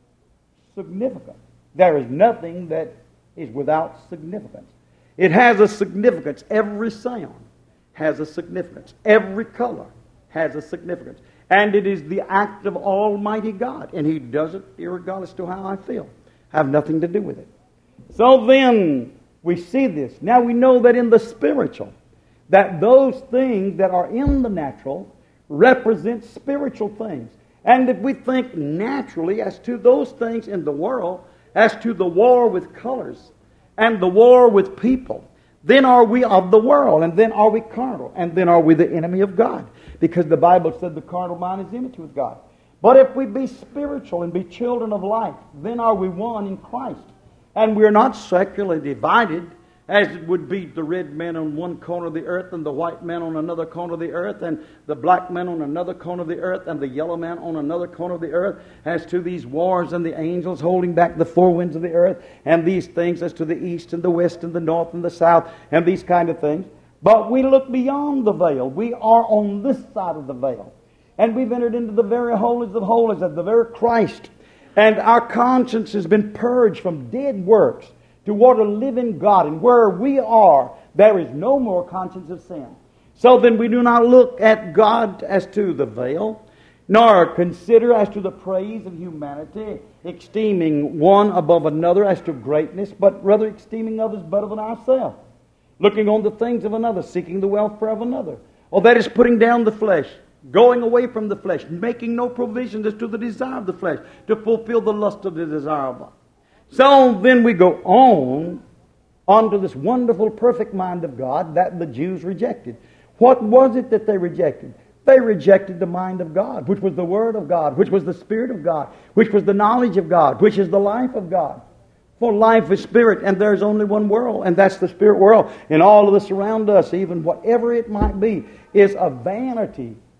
significant. There is nothing that is without significance. It has a significance. Every sound has a significance. Every color has a significance. And it is the act of Almighty God. And He does it irregardless to how I feel. I have nothing to do with it. So then we see this. Now we know that in the spiritual, that those things that are in the natural represent spiritual things. And if we think naturally as to those things in the world, as to the war with colors and the war with people, then are we of the world, and then are we carnal, and then are we the enemy of God. Because the Bible said the carnal mind is enmity with God. But if we be spiritual and be children of light, then are we one in Christ. And we are not secularly divided, as it would be the red man on one corner of the earth, and the white man on another corner of the earth, and the black man on another corner of the earth, and the yellow man on another corner of the earth, as to these wars and the angels holding back the four winds of the earth, and these things as to the east and the west and the north and the south, and these kind of things. But we look beyond the veil. We are on this side of the veil. And we've entered into the very holies of holies, of the very Christ. And our conscience has been purged from dead works toward a living God. And where we are, there is no more conscience of sin. So then we do not look at God as to the veil, nor consider as to the praise of humanity, esteeming one above another as to greatness, but rather esteeming others better than ourselves, looking on the things of another, seeking the welfare of another. Oh, that is putting down the flesh, going away from the flesh, making no provisions as to the desire of the flesh, to fulfill the lust of the desirable. So then we go on to this wonderful, perfect mind of God that the Jews rejected. What was it that they rejected? They rejected the mind of God, which was the Word of God, which was the Spirit of God, which was the knowledge of God, which is the life of God. For life is spirit, and there's only one world, and that's the spirit world. And all of this around us, even whatever it might be, is a vanity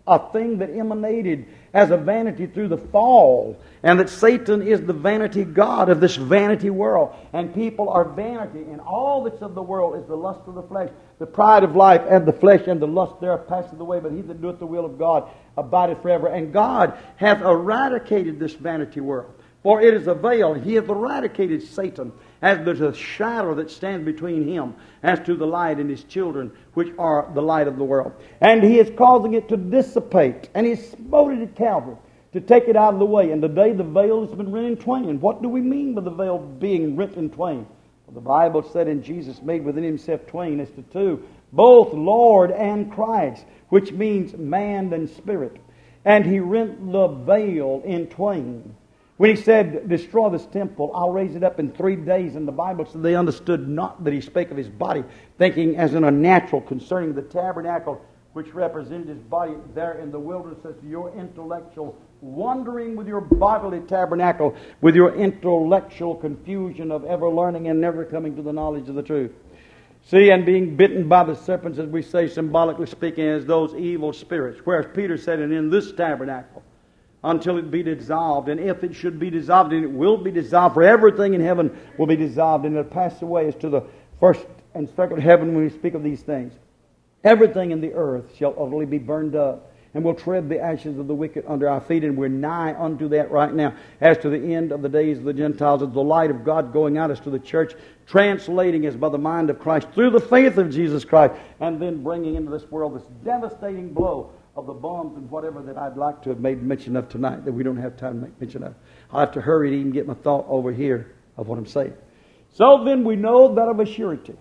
a thing that emanated as a vanity through the fall, and that Satan is the vanity god of this vanity world, and people are vanity, and all that's of the world is the lust of the flesh, the pride of life, and the flesh, and the lust thereof passeth away, but he that doeth the will of God abideth forever. And God hath eradicated this vanity world, for it is a veil. He hath eradicated Satan, as there's a shadow that stands between him as to the light and his children, which are the light of the world. And he is causing it to dissipate. And he smote it at Calvary to take it out of the way. And today the veil has been rent in twain. And what do we mean by the veil being rent in twain? Well, the Bible said, in Jesus made within himself twain as to two, both Lord and Christ, which means man and spirit. And he rent the veil in twain. When he said, destroy this temple, I'll raise it up in 3 days. And the Bible said they understood not that he spake of his body, thinking as in a natural concerning the tabernacle, which represented his body there in the wilderness, as your intellectual wandering with your bodily tabernacle, with your intellectual confusion of ever learning and never coming to the knowledge of the truth. See, and being bitten by the serpents, as we say, symbolically speaking, as those evil spirits. Whereas Peter said, and in this tabernacle, until it be dissolved. And if it should be dissolved, and it will be dissolved, for everything in heaven will be dissolved, and it'll pass away as to the first and second heaven when we speak of these things. Everything in the earth shall utterly be burned up, and we'll tread the ashes of the wicked under our feet, and we're nigh unto that right now, as to the end of the days of the Gentiles, as the light of God going out as to the church, translating us by the mind of Christ through the faith of Jesus Christ, and then bringing into this world this devastating blow of the bombs and whatever that I'd like to have made mention of tonight that we don't have time to make mention of. I'll have to hurry to even get my thought over here of what I'm saying. So then we know that of a surety.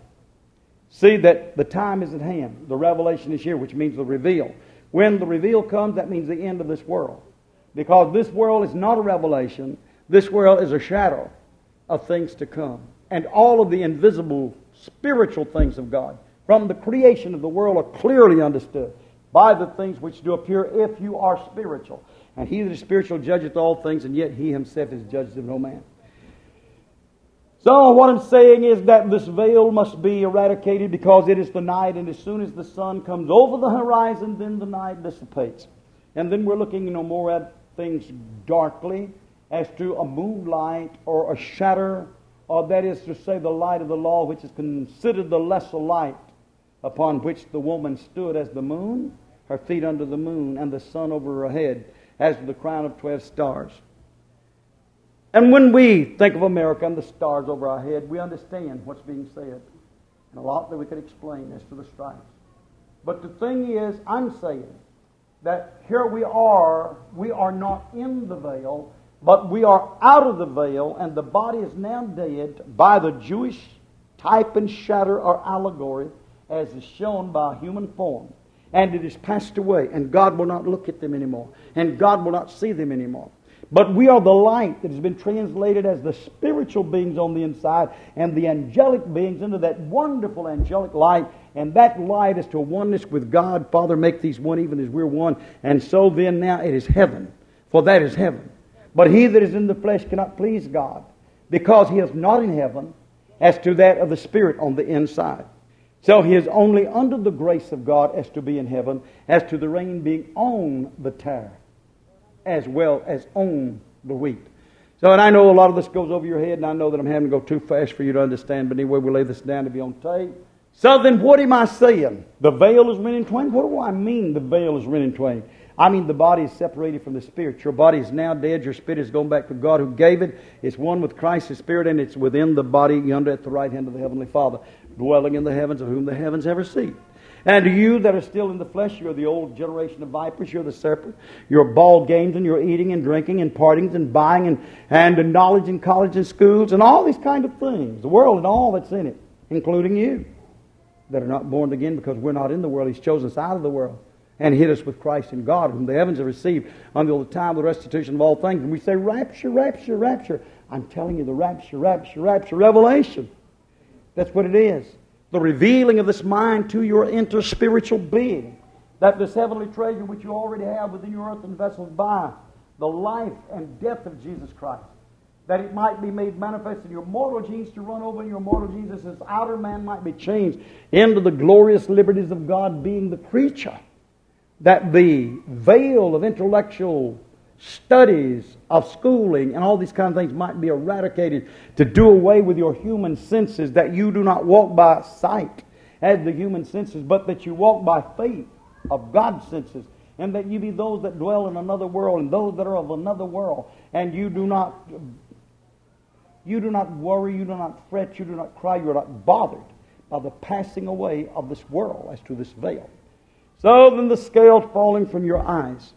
See that the time is at hand. The revelation is here, which means the reveal. When the reveal comes, that means the end of this world. Because this world is not a revelation. This world is a shadow of things to come. And all of the invisible spiritual things of God from the creation of the world are clearly understood by the things which do appear, if you are spiritual. And he that is spiritual judgeth all things, and yet he himself is judged of no man. So what I'm saying is that this veil must be eradicated, because it is the night, and as soon as the sun comes over the horizon, then the night dissipates. And then we're looking no more at things darkly as to a moonlight or a shadow, or that is to say the light of the law, which is considered the lesser light, upon which the woman stood as the moon, her feet under the moon, and the sun over her head, as the crown of 12 stars. And when we think of America and the stars over our head, we understand what's being said, and a lot that we could explain as to the stripes. But the thing is, I'm saying that here we are not in the veil, but we are out of the veil, and the body is now dead by the Jewish type and shadow or allegory, as is shown by a human form. And it is passed away, and God will not look at them anymore, and God will not see them anymore. But we are the light that has been translated as the spiritual beings on the inside, and the angelic beings into that wonderful angelic light. And that light is to oneness with God. Father, make these one even as we're one. And so then now it is heaven, for that is heaven. But he that is in the flesh cannot please God, because he is not in heaven, as to that of the Spirit on the inside. So he is only under the grace of God as to be in heaven, as to the rain being on the tare, as well as on the wheat. So, and I know a lot of this goes over your head, and I know that I'm having to go too fast for you to understand, but anyway, we'll lay this down to be on tape. So then what am I saying? The veil is rent in twain? What do I mean the veil is rent in twain? I mean the body is separated from the spirit. Your body is now dead. Your spirit is going back to God who gave it. It's one with Christ's Spirit, and it's within the body yonder at the right hand of the Heavenly Father, dwelling in the heavens, of whom the heavens have received. And you that are still in the flesh, you're the old generation of vipers, you're the serpent. You're ball games, and you're eating and drinking and partings and buying and knowledge in college and schools and all these kind of things. The world and all that's in it, including you, that are not born again, because we're not in the world. He's chosen us out of the world and hid us with Christ in God, whom the heavens have received until the time of the restitution of all things. And we say, rapture, rapture, rapture. I'm telling you, the rapture, rapture, rapture, revelation. That's what it is. The revealing of this mind to your inter-spiritual being, that this heavenly treasure which you already have within your earthen vessels by the life and death of Jesus Christ, that it might be made manifest in your mortal genes to run over in your mortal genes, as this outer man might be changed into the glorious liberties of God, being the creature that the veil of intellectual studies, of schooling, and all these kind of things might be eradicated, to do away with your human senses, that you do not walk by sight as the human senses, but that you walk by faith of God's senses, and that you be those that dwell in another world and those that are of another world, and you do not worry, you do not fret, you do not cry, you are not bothered by the passing away of this world as to this veil. So then the scales falling from your eyes.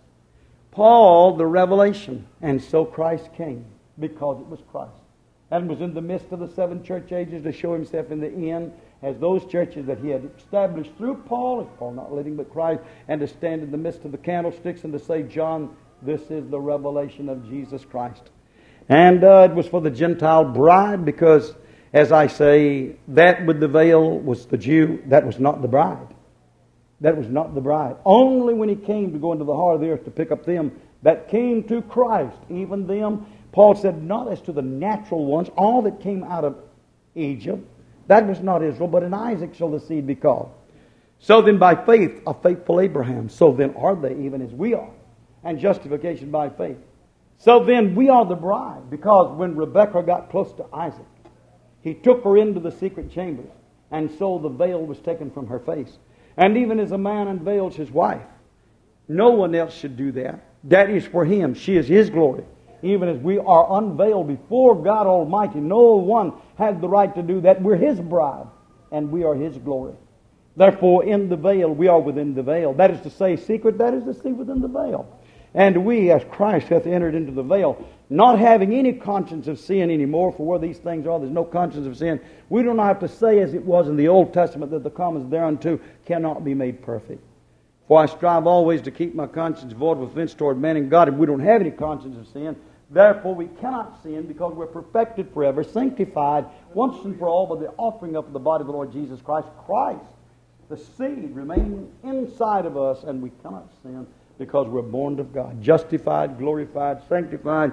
Paul, the revelation, and so Christ came, because it was Christ, and was in the midst of the 7 church ages to show himself in the end as those churches that he had established through Paul, as Paul not living but Christ, and to stand in the midst of the candlesticks and to say, John, this is the revelation of Jesus Christ. And it was for the Gentile bride, because, as I say, that with the veil was the Jew, that was not the bride. That was not the bride. Only when he came to go into the heart of the earth to pick up them that came to Christ, even them, Paul said, not as to the natural ones, all that came out of Egypt, that was not Israel, but in Isaac shall the seed be called. So then by faith, a faithful Abraham, so then are they even as we are, and justification by faith. So then we are the bride, because when Rebekah got close to Isaac, he took her into the secret chambers, and so the veil was taken from her face. And even as a man unveils his wife, no one else should do that. That is for him. She is his glory. Even as we are unveiled before God Almighty, no one has the right to do that. We're his bride, and we are his glory. Therefore, in the veil, we are within the veil. That is to say, secret, that is to see within the veil. And we, as Christ hath entered into the veil, not having any conscience of sin anymore, for where these things are, there's no conscience of sin. We do not have to say, as it was in the Old Testament, that the commons thereunto cannot be made perfect. For I strive always to keep my conscience void of offense toward man and God, and we don't have any conscience of sin. Therefore we cannot sin, because we're perfected forever, sanctified once and for all by the offering up of the body of the Lord Jesus Christ. Christ, the seed, remaining inside of us, and we cannot sin, because we're born of God, justified, glorified, sanctified,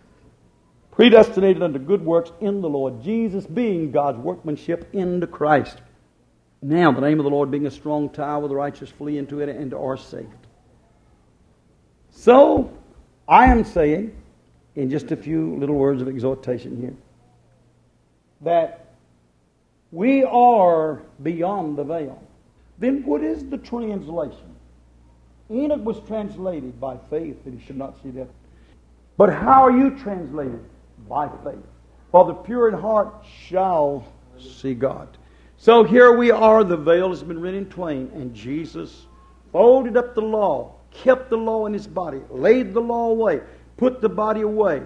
predestinated unto good works in the Lord Jesus, being God's workmanship into Christ. Now, the name of the Lord being a strong tower, where the righteous flee into it and are saved. So, I am saying, in just a few little words of exhortation here, that we are beyond the veil. Then what is the translation? Enoch was translated by faith that he should not see death. But how are you translated? By faith. For the pure in heart shall see God. So here we are, the veil has been rent in twain, and Jesus folded up the law, kept the law in his body, laid the law away, put the body away,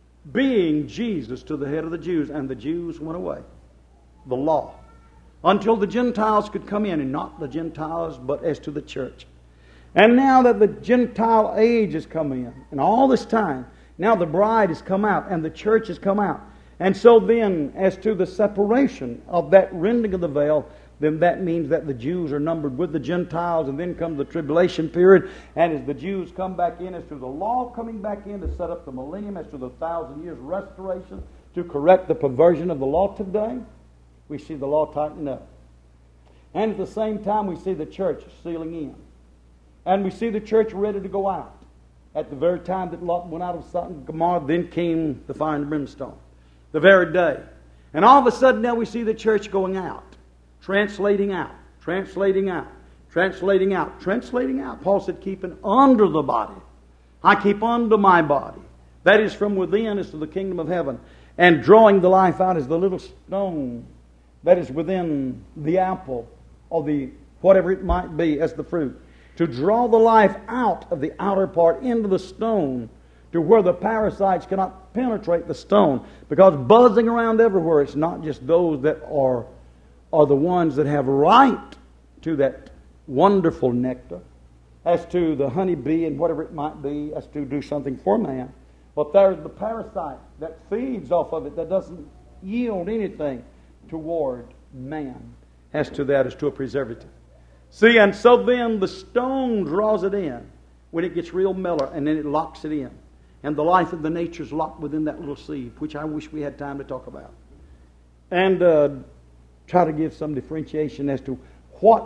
being Jesus to the head of the Jews, and the Jews went away. The law. Until the Gentiles could come in, and not the Gentiles, but as to the church. And now that the Gentile age has come in, and all this time, now the bride has come out, and the church has come out. And so then, as to the separation of that rending of the veil, then that means that the Jews are numbered with the Gentiles, and then comes the tribulation period. And as the Jews come back in, as to the law coming back in to set up the millennium, as to the 1,000 years restoration, to correct the perversion of the law today, we see the law tighten up. And at the same time, we see the church sealing in. And we see the church ready to go out. At the very time that Lot went out of Sodom and Gomorrah, then came the fire and brimstone. The very day. And all of a sudden now we see the church going out. Translating out. Translating out. Translating out. Translating out. Paul said, keeping under the body. I keep under my body. That is from within as to the kingdom of heaven. And drawing the life out as the little stone that is within the apple, or the whatever it might be, as the fruit. To draw the life out of the outer part into the stone, to where the parasites cannot penetrate the stone. Because buzzing around everywhere, it's not just those that are the ones that have right to that wonderful nectar, as to the honeybee and whatever it might be, as to do something for man. But there's the parasite that feeds off of it, that doesn't yield anything toward man. As to that, as to a preservative. See, and so then the stone draws it in when it gets real mellow, and then it locks it in. And the life of the nature is locked within that little seed, which I wish we had time to talk about. And try to give some differentiation as to what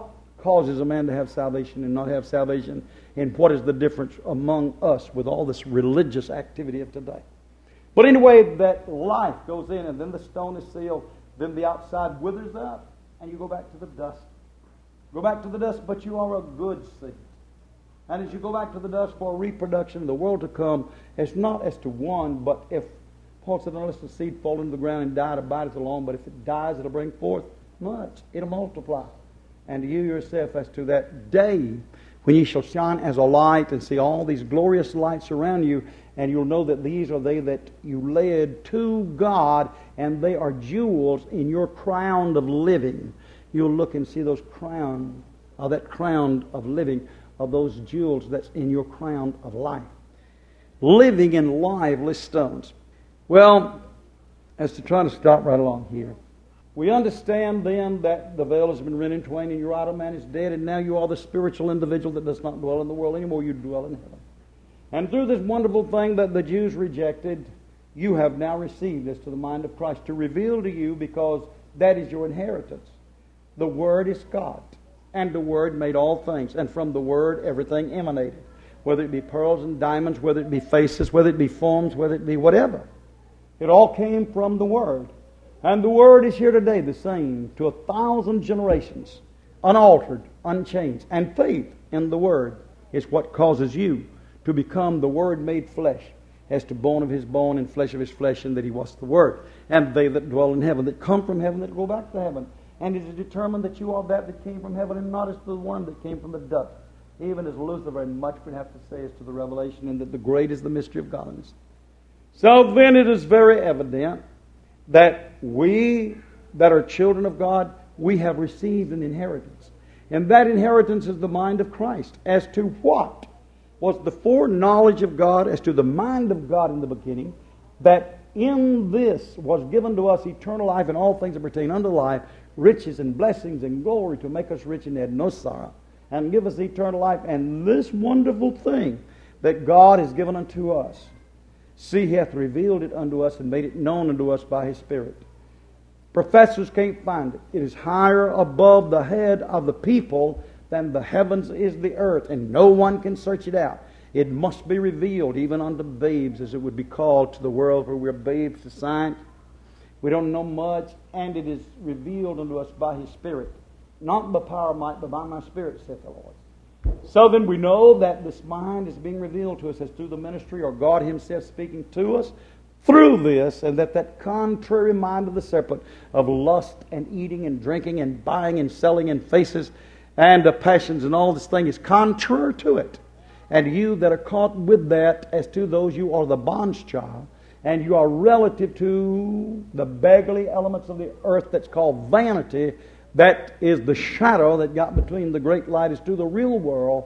causes a man to have salvation and not have salvation, and what is the difference among us with all this religious activity of today. But anyway, that life goes in, and then the stone is sealed, then the outside withers up, and you go back to the dust. Go back to the dust, but you are a good seed. And as you go back to the dust for reproduction, the world to come, it's not as to one, but if, Paul said, unless the seed fall into the ground and die, it abideth alone, but if it dies, it'll bring forth much. It'll multiply. And you yourself, as to that day when you shall shine as a light and see all these glorious lights around you, and you'll know that these are they that you led to God, and they are jewels in your crown of living. You'll look and see those crown, that crown of living, of those jewels that's in your crown of life. Living in lively stones. Well, as to try to stop right along here, we understand then that the veil has been rent in twain and your outer man is dead, and now you are the spiritual individual that does not dwell in the world anymore. You dwell in heaven. And through this wonderful thing that the Jews rejected, you have now received as to the mind of Christ to reveal to you, because that is your inheritance. The Word is God, and the Word made all things, and from the Word everything emanated, whether it be pearls and diamonds, whether it be faces, whether it be forms, whether it be whatever. It all came from the Word. And the Word is here today the same to 1,000 generations, unaltered, unchanged. And faith in the Word is what causes you to become the Word made flesh, as to bone of His bone and flesh of His flesh, and that He was the Word. And they that dwell in heaven, that come from heaven, that go back to heaven. And it is determined that you are that came from heaven, and not as the one that came from the dust. Even as Luther very much would have to say as to the revelation, and that the great is the mystery of godliness. So then it is very evident that we that are children of God, we have received an inheritance. And that inheritance is the mind of Christ. As to what was the foreknowledge of God, as to the mind of God in the beginning, that in this was given to us eternal life and all things that pertain unto life, riches and blessings and glory, to make us rich and add no sorrow, and give us eternal life. And this wonderful thing that God has given unto us, see, He hath revealed it unto us and made it known unto us by His Spirit. Professors can't find it. It is higher above the head of the people than the heavens is the earth, and no one can search it out. It must be revealed even unto babes, as it would be called to the world, where we're babes to science. We don't know much, and it is revealed unto us by His Spirit. Not by power of might, but by my Spirit, saith the Lord. So then we know that this mind is being revealed to us as through the ministry, or God Himself speaking to us through this, and that contrary mind of the serpent of lust and eating and drinking and buying and selling and faces and the passions and all this thing is contrary to it. And you that are caught with that, as to those, you are the bond's child, and you are relative to the beggarly elements of the earth that's called vanity. That is the shadow that got between the great light as to the real world,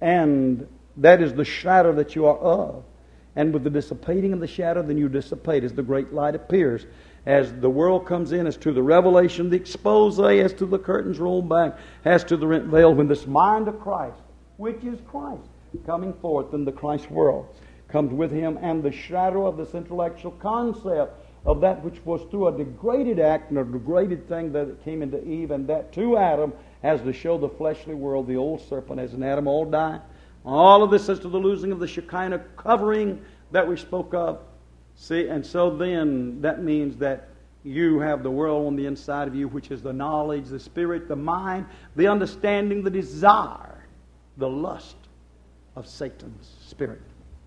and that is the shadow that you are of. And with the dissipating of the shadow, then you dissipate as the great light appears. As the world comes in, as to the revelation, the expose, as to the curtains rolled back, as to the rent veil, when this mind of Christ, which is Christ, coming forth in the Christ world, comes with Him, and the shadow of this intellectual concept of that which was through a degraded act and a degraded thing that came into Eve, and that to Adam, as to show the fleshly world, the old serpent, as in Adam all died. All of this is to the losing of the Shekinah covering that we spoke of. See, and so then that means that you have the world on the inside of you, which is the knowledge, the spirit, the mind, the understanding, the desire, the lust of Satan's spirit.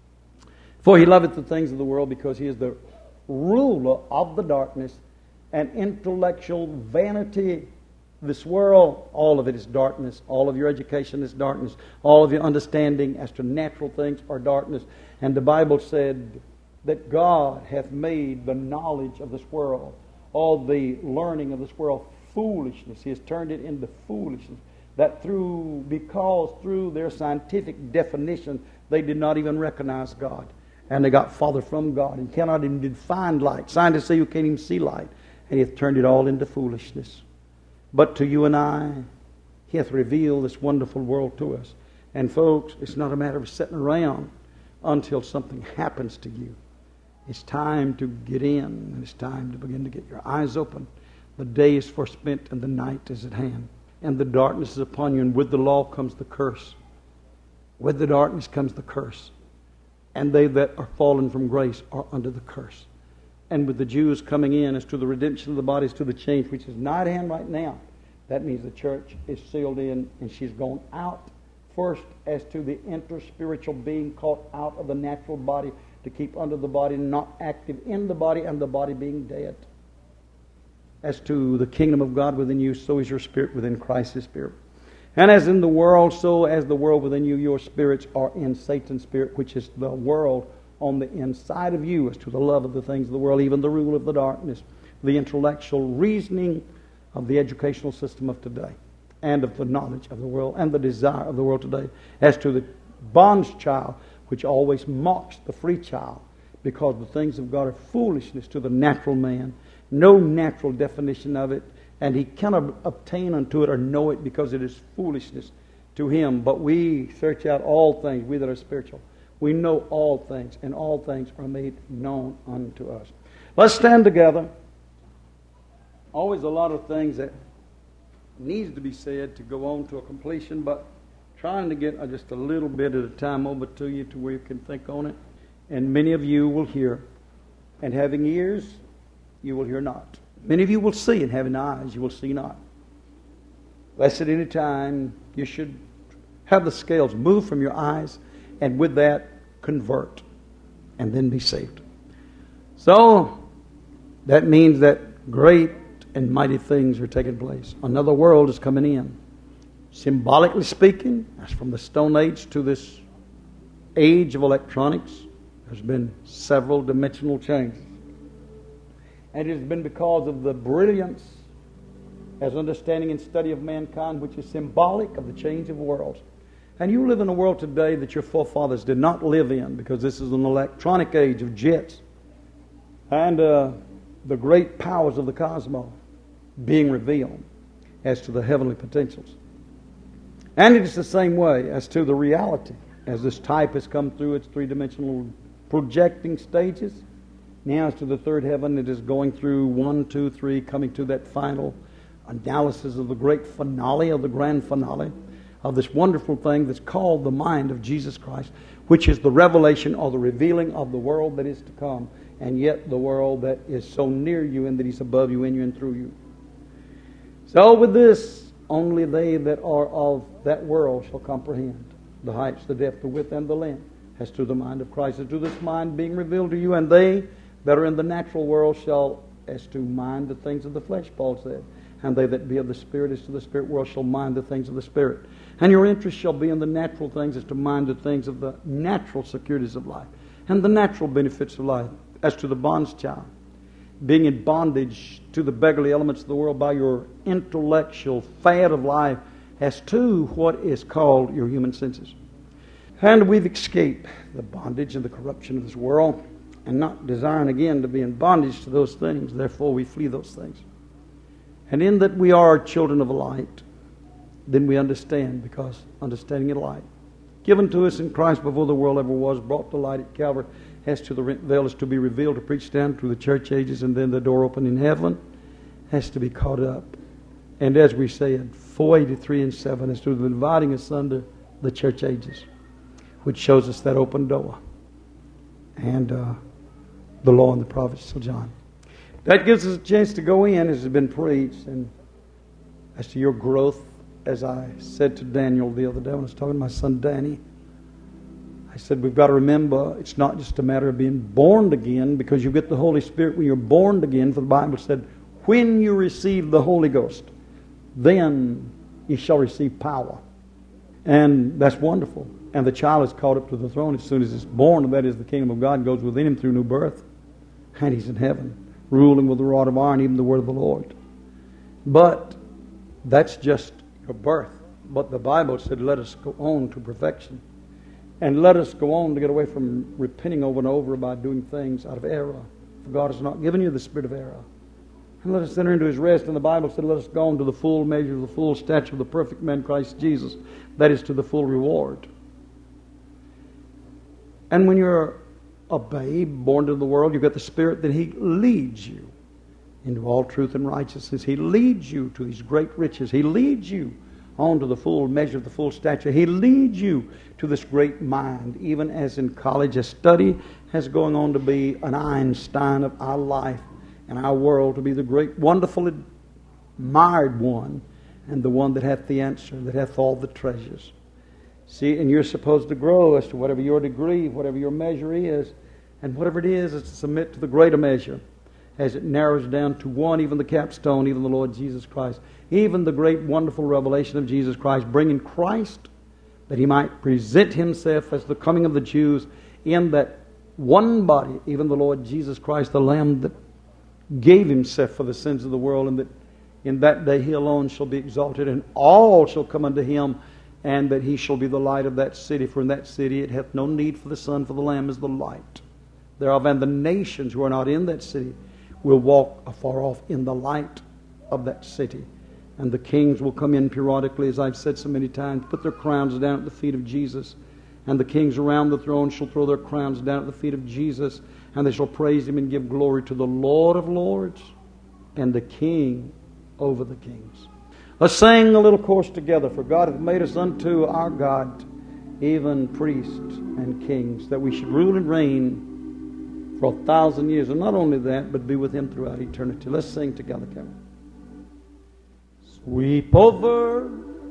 For he loveth the things of the world, because he is the ruler of the darkness, and intellectual vanity. This world, all of it is darkness. All of your education is darkness. All of your understanding as to natural things are darkness. And the Bible said that God hath made the knowledge of this world, all the learning of this world, foolishness. He has turned it into foolishness. That because through their scientific definition, they did not even recognize God. And they got farther from God and cannot even define light. Scientists say you can't even see light. And He hath turned it all into foolishness. But to you and I, He hath revealed this wonderful world to us. And folks, it's not a matter of sitting around until something happens to you. It's time to get in, and it's time to begin to get your eyes open. The day is forspent and the night is at hand. and the darkness is upon you, and with the law comes the curse. With the darkness comes the curse. And they that are fallen from grace are under the curse. And with the Jews coming in as to the redemption of the bodies, to the change, which is not at hand right now, that means the church is sealed in, and she's gone out first as to the inter-spiritual being caught out of the natural body to keep under the body, not active in the body, and the body being dead. As to the kingdom of God within you, so is your spirit within Christ's spirit. And as in the world, so as the world within you, your spirits are in Satan's spirit, which is the world on the inside of you, as to the love of the things of the world, even the rule of the darkness, the intellectual reasoning of the educational system of today, and of the knowledge of the world, and the desire of the world today, as to the bond's child, which always mocks the free child, because the things of God are foolishness to the natural man. No natural definition of it, and he cannot obtain unto it or know it, because it is foolishness to him. But we search out all things, we that are spiritual. We know all things, and all things are made known unto us. Let's stand together. Always a lot of things that needs to be said to go on to a completion, but trying to get just a little bit at a time over to you to where you can think on it. And many of you will hear, and having ears, you will hear not. Many of you will see, and having eyes, you will see not. Lest at any time you should have the scales move from your eyes, and with that convert, and then be saved. So that means that great and mighty things are taking place. Another world is coming in. Symbolically speaking, as from the Stone Age to this age of electronics, there's been several dimensional changes. And it has been because of the brilliance as understanding and study of mankind, which is symbolic of the change of worlds. And you live in a world today that your forefathers did not live in, because this is an electronic age of jets and the great powers of the cosmos being revealed as to the heavenly potentials. And it is the same way as to the reality, as this type has come through its three-dimensional projecting stages. Now as to the third heaven, it is going through 1, 2, 3, coming to that final analysis of the great finale, of the grand finale, of this wonderful thing that's called the mind of Jesus Christ, which is the revelation or the revealing of the world that is to come, and yet the world that is so near you and that He's above you, in you, and through you. So with this, only they that are of that world shall comprehend the heights, the depth, the width, and the length, as to the mind of Christ, as to this mind being revealed to you. And they that are in the natural world shall, as to mind the things of the flesh, Paul said. And they that be of the Spirit, as to the Spirit world, shall mind the things of the Spirit. And your interest shall be in the natural things, as to mind the things of the natural securities of life, and the natural benefits of life, as to the bond's child, being in bondage to the beggarly elements of the world by your intellectual fad of life, as to what is called your human senses. And we've escaped the bondage and the corruption of this world, and not desiring again to be in bondage to those things. Therefore we flee those things. And in that we are children of the light, then we understand, because understanding the light, given to us in Christ before the world ever was, brought to light at Calvary, as to the veil is to be revealed, to preach down through the church ages, and then the door open in heaven has to be caught up. And as we said, 483 and 7, as to the dividing asunder the church ages, which shows us that open door. And the law and the prophets till John. That gives us a chance to go in, as has been preached, and as to your growth, as I said to Daniel the other day when I was talking to my son Danny, I said we've got to remember it's not just a matter of being born again, because you get the Holy Spirit when you're born again, for the Bible said, when you receive the Holy Ghost, then you shall receive power. And that's wonderful. And the child is caught up to the throne as soon as it's born, and that is the kingdom of God goes within him through new birth. And he's in heaven, ruling with a rod of iron, even the word of the Lord. But that's just your birth. But the Bible said, let us go on to perfection. And let us go on to get away from repenting over and over about doing things out of error. For God has not given you the spirit of error. And let us enter into His rest. And the Bible said, let us go on to the full measure of the full stature of the perfect man, Christ Jesus. That is to the full reward. And when you're a babe born into the world, you get the Spirit, then He leads you into all truth and righteousness. He leads you to these great riches. He leads you on to the full measure of the full stature. He leads you to this great mind, even as in college a study has going on to be an Einstein of our life and our world, to be the great, wonderful, admired one, and the one that hath the answer, that hath all the treasures. See, and you're supposed to grow as to whatever your degree, whatever your measure is, and whatever it is to submit to the greater measure, as it narrows down to one, even the capstone, even the Lord Jesus Christ, even the great wonderful revelation of Jesus Christ, bringing Christ that He might present Himself as the coming of the Jews in that one body, even the Lord Jesus Christ, the Lamb that gave Himself for the sins of the world, and that in that day He alone shall be exalted, and all shall come unto Him, and that He shall be the light of that city. For in that city it hath no need for the sun, for the Lamb is the light thereof. And the nations who are not in that city will walk afar off in the light of that city. And the kings will come in periodically, as I've said so many times, put their crowns down at the feet of Jesus. And the kings around the throne shall throw their crowns down at the feet of Jesus, and they shall praise Him and give glory to the Lord of lords and the King over the kings. Let's sing a little chorus together. For God hath made us unto our God even priests and kings, that we should rule and reign for 1,000 years. And not only that, but be with Him throughout eternity. Let's sing together, Kevin. Sweep over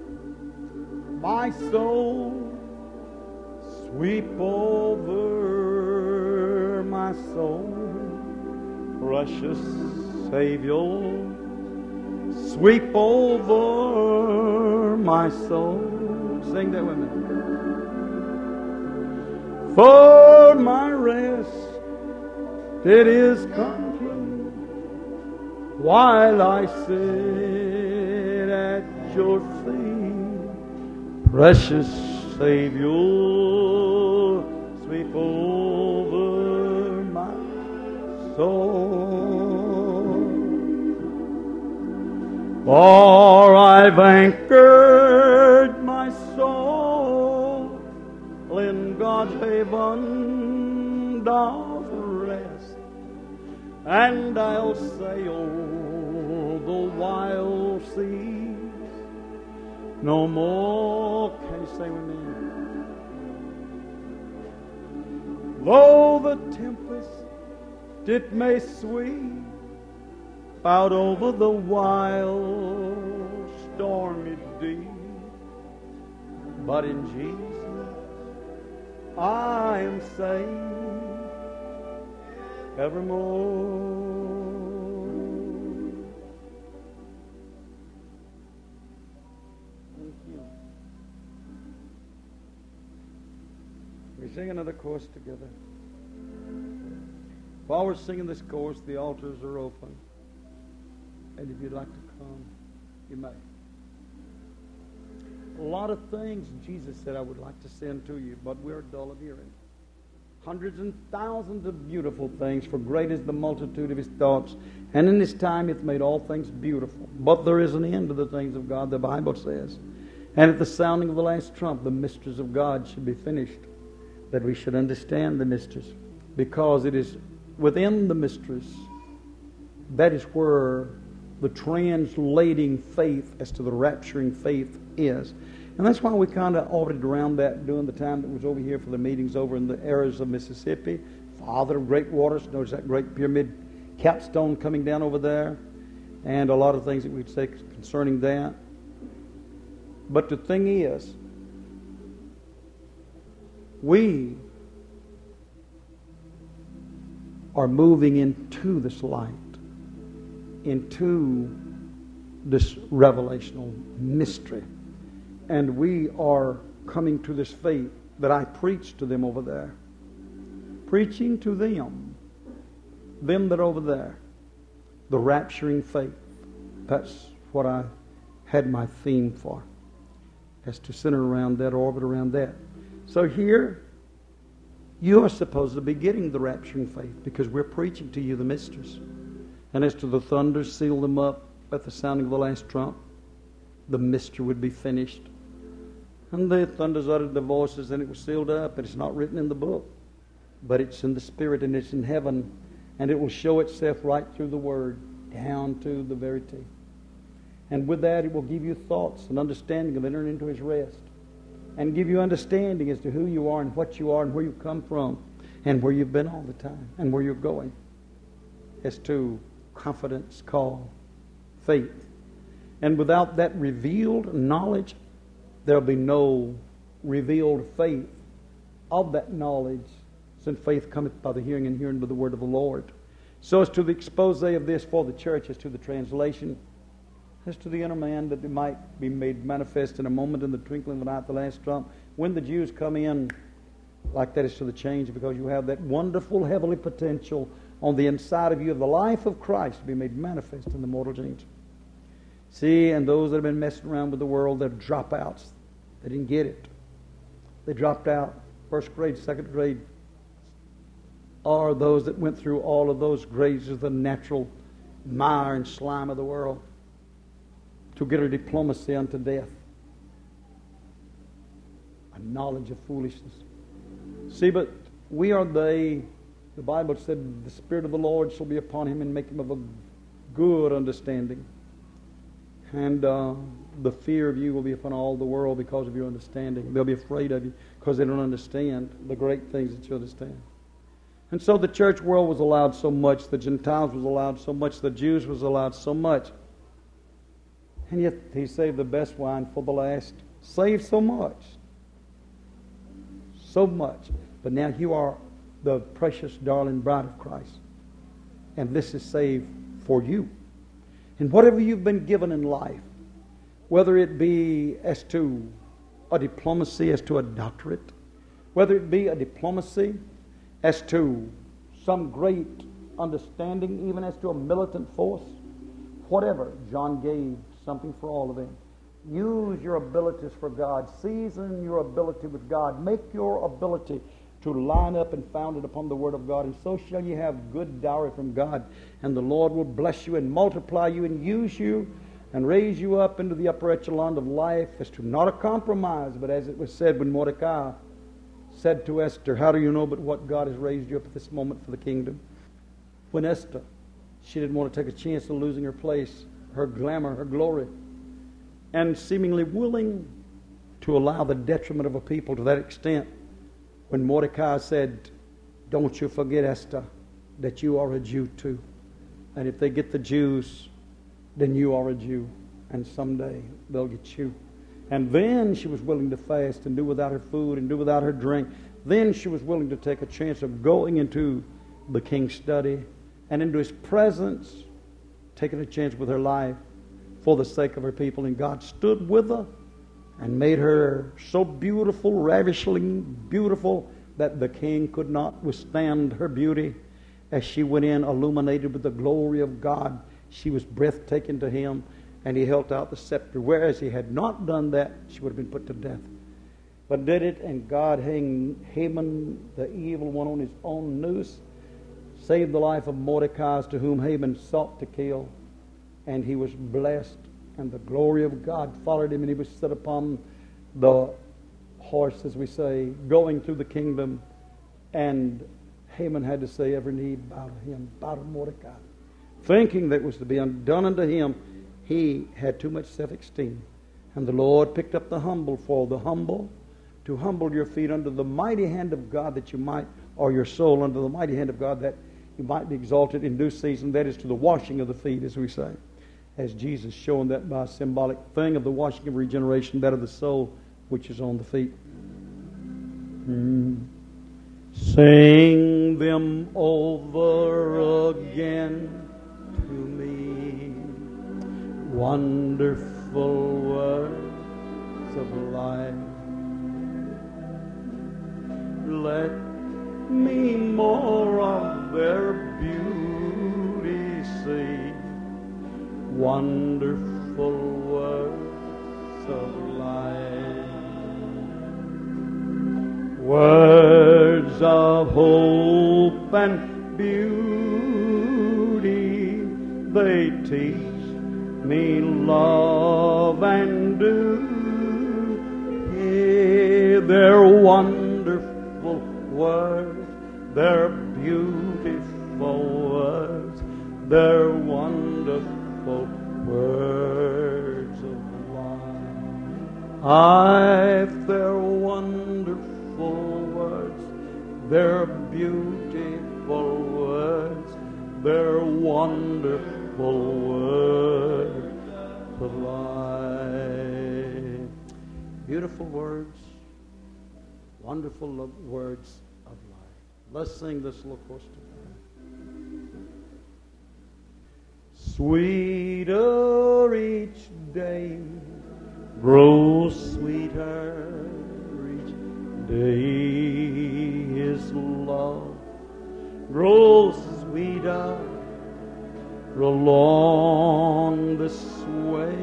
my soul, sweep over my soul, precious Savior, sweep over my soul. Sing that with me. For my rest it is complete while I sit at Your feet, precious Savior, sweep over my soul. For I've anchored my soul in God's haven of rest, and I'll sail the wild seas no more. Can you say with me? Though the tempest it may sweep out over the wild stormy deep, but in Jesus I am safe evermore. Thank you. We sing another chorus together. While we're singing this chorus, the altars are open. And if you'd like to come, you may. A lot of things Jesus said I would like to send to you, but we're dull of hearing. Hundreds and thousands of beautiful things, for great is the multitude of His thoughts. And in His time hath made all things beautiful. But there is an end to the things of God, the Bible says. And at the sounding of the last trump, the mysteries of God should be finished, that we should understand the mysteries. Because it is within the mysteries, that is where the translating faith as to the rapturing faith is. And that's why we kind of orbited around that during the time that was over here for the meetings over in the areas of Mississippi. Father of great waters. Notice that great pyramid capstone coming down over there. And a lot of things that we'd say concerning that. But the thing is, we are moving into this light, into this revelational mystery. And we are coming to this faith that I preached to them over there. Preaching to them that over there, the rapturing faith. That's what I had my theme for, as to center around that, orbit around that. So here, you are supposed to be getting the rapturing faith, because we're preaching to you the mysteries. And as to the thunders, seal them up at the sounding of the last trump, the mystery would be finished. And the thunders uttered the voices, and it was sealed up, and it's not written in the book, but it's in the Spirit, and it's in heaven, and it will show itself right through the Word. down to the very teeth. And with that, it will give you thoughts and understanding of entering into His rest, and give you understanding as to who you are and what you are and where you come from and where you've been all the time and where you're going, as to confidence, call, faith. And without that revealed knowledge, there'll be no revealed faith of that knowledge, since faith cometh by the hearing, and hearing by the word of the Lord. So as to the expose of this for the church, as to the translation, as to the inner man, that it might be made manifest in a moment, in the twinkling of an eye at the last trump. When the Jews come in, like that is to the change, because you have that wonderful heavenly potential on the inside of you of the life of Christ to be made manifest in the mortal change. See, and those that have been messing around with the world, they're dropouts. They didn't get it. They dropped out. First grade, second grade, are those that went through all of those grades of the natural mire and slime of the world to get a diplomacy unto death, a knowledge of foolishness. See, but we are the Bible said, the Spirit of the Lord shall be upon him and make him of a good understanding. And the fear of you will be upon all the world because of your understanding. They'll be afraid of you because they don't understand the great things that you understand. And so the church world was allowed so much, the Gentiles was allowed so much, the Jews was allowed so much. And yet He saved the best wine for the last. Saved so much. So much. But now you are the precious, darling bride of Christ. And this is saved for you. And whatever you've been given in life, whether it be as to a diplomacy, as to a doctorate, whether it be a diplomacy as to some great understanding, even as to a militant force, whatever, John gave something for all of them. Use your abilities for God. Season your ability with God. Make your ability to line up and found it upon the Word of God, and so shall you have good dowry from God, and the Lord will bless you and multiply you and use you and raise you up into the upper echelon of life, as to not a compromise, but as it was said when Mordecai said to Esther, how do you know but what God has raised you up at this moment for the kingdom? When Esther, she didn't want to take a chance of losing her place, her glamour, her glory, and seemingly willing to allow the detriment of a people to that extent, when Mordecai said, don't you forget, Esther, that you are a Jew too. And if they get the Jews, then you are a Jew. And someday they'll get you. And then she was willing to fast and do without her food and do without her drink. Then she was willing to take a chance of going into the king's study and into his presence, taking a chance with her life for the sake of her people. And God stood with her and made her so beautiful, ravishingly beautiful, that the king could not withstand her beauty. As she went in illuminated with the glory of God, she was breathtaking to him, and he held out the scepter. Whereas he had not done that, she would have been put to death. But did it, and God hanged Haman, the evil one, on his own noose, saved the life of Mordecai, to whom Haman sought to kill, and he was blessed. And the glory of God followed him, and he was set upon the horse, as we say, going through the kingdom. And Haman had to say, every knee bow to him, bow to Mordecai. Thinking that it was to be undone unto him, he had too much self-esteem. And the Lord picked up the humble for the humble, to humble your feet under the mighty hand of God, that you might, or your soul under the mighty hand of God, that you might be exalted in due season. That is to the washing of the feet, as we say. As Jesus showing that by a symbolic thing of the washing of regeneration, that of the soul which is on the feet. Sing them over again to me, wonderful words of life. Let me more of their beauty see, wonderful words of life. Words of hope and beauty, they teach me love and do. Hear their wonderful words, their beautiful words. their wonderful words of life. Their wonderful words, their beautiful words, their wonderful words of life. Beautiful words, wonderful words of life. Let's sing this little chorus together. Sweeter each day, grows sweeter each day. His love grows sweeter along this way.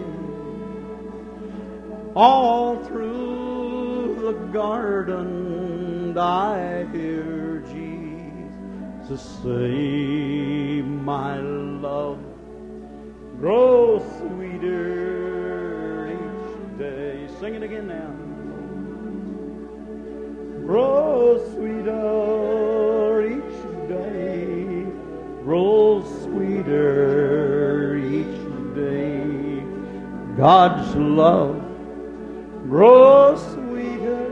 All through the garden I hear Jesus say, my love grows sweeter each day. Sing it again now. Grows sweeter each day. Grows sweeter each day. God's love grows sweeter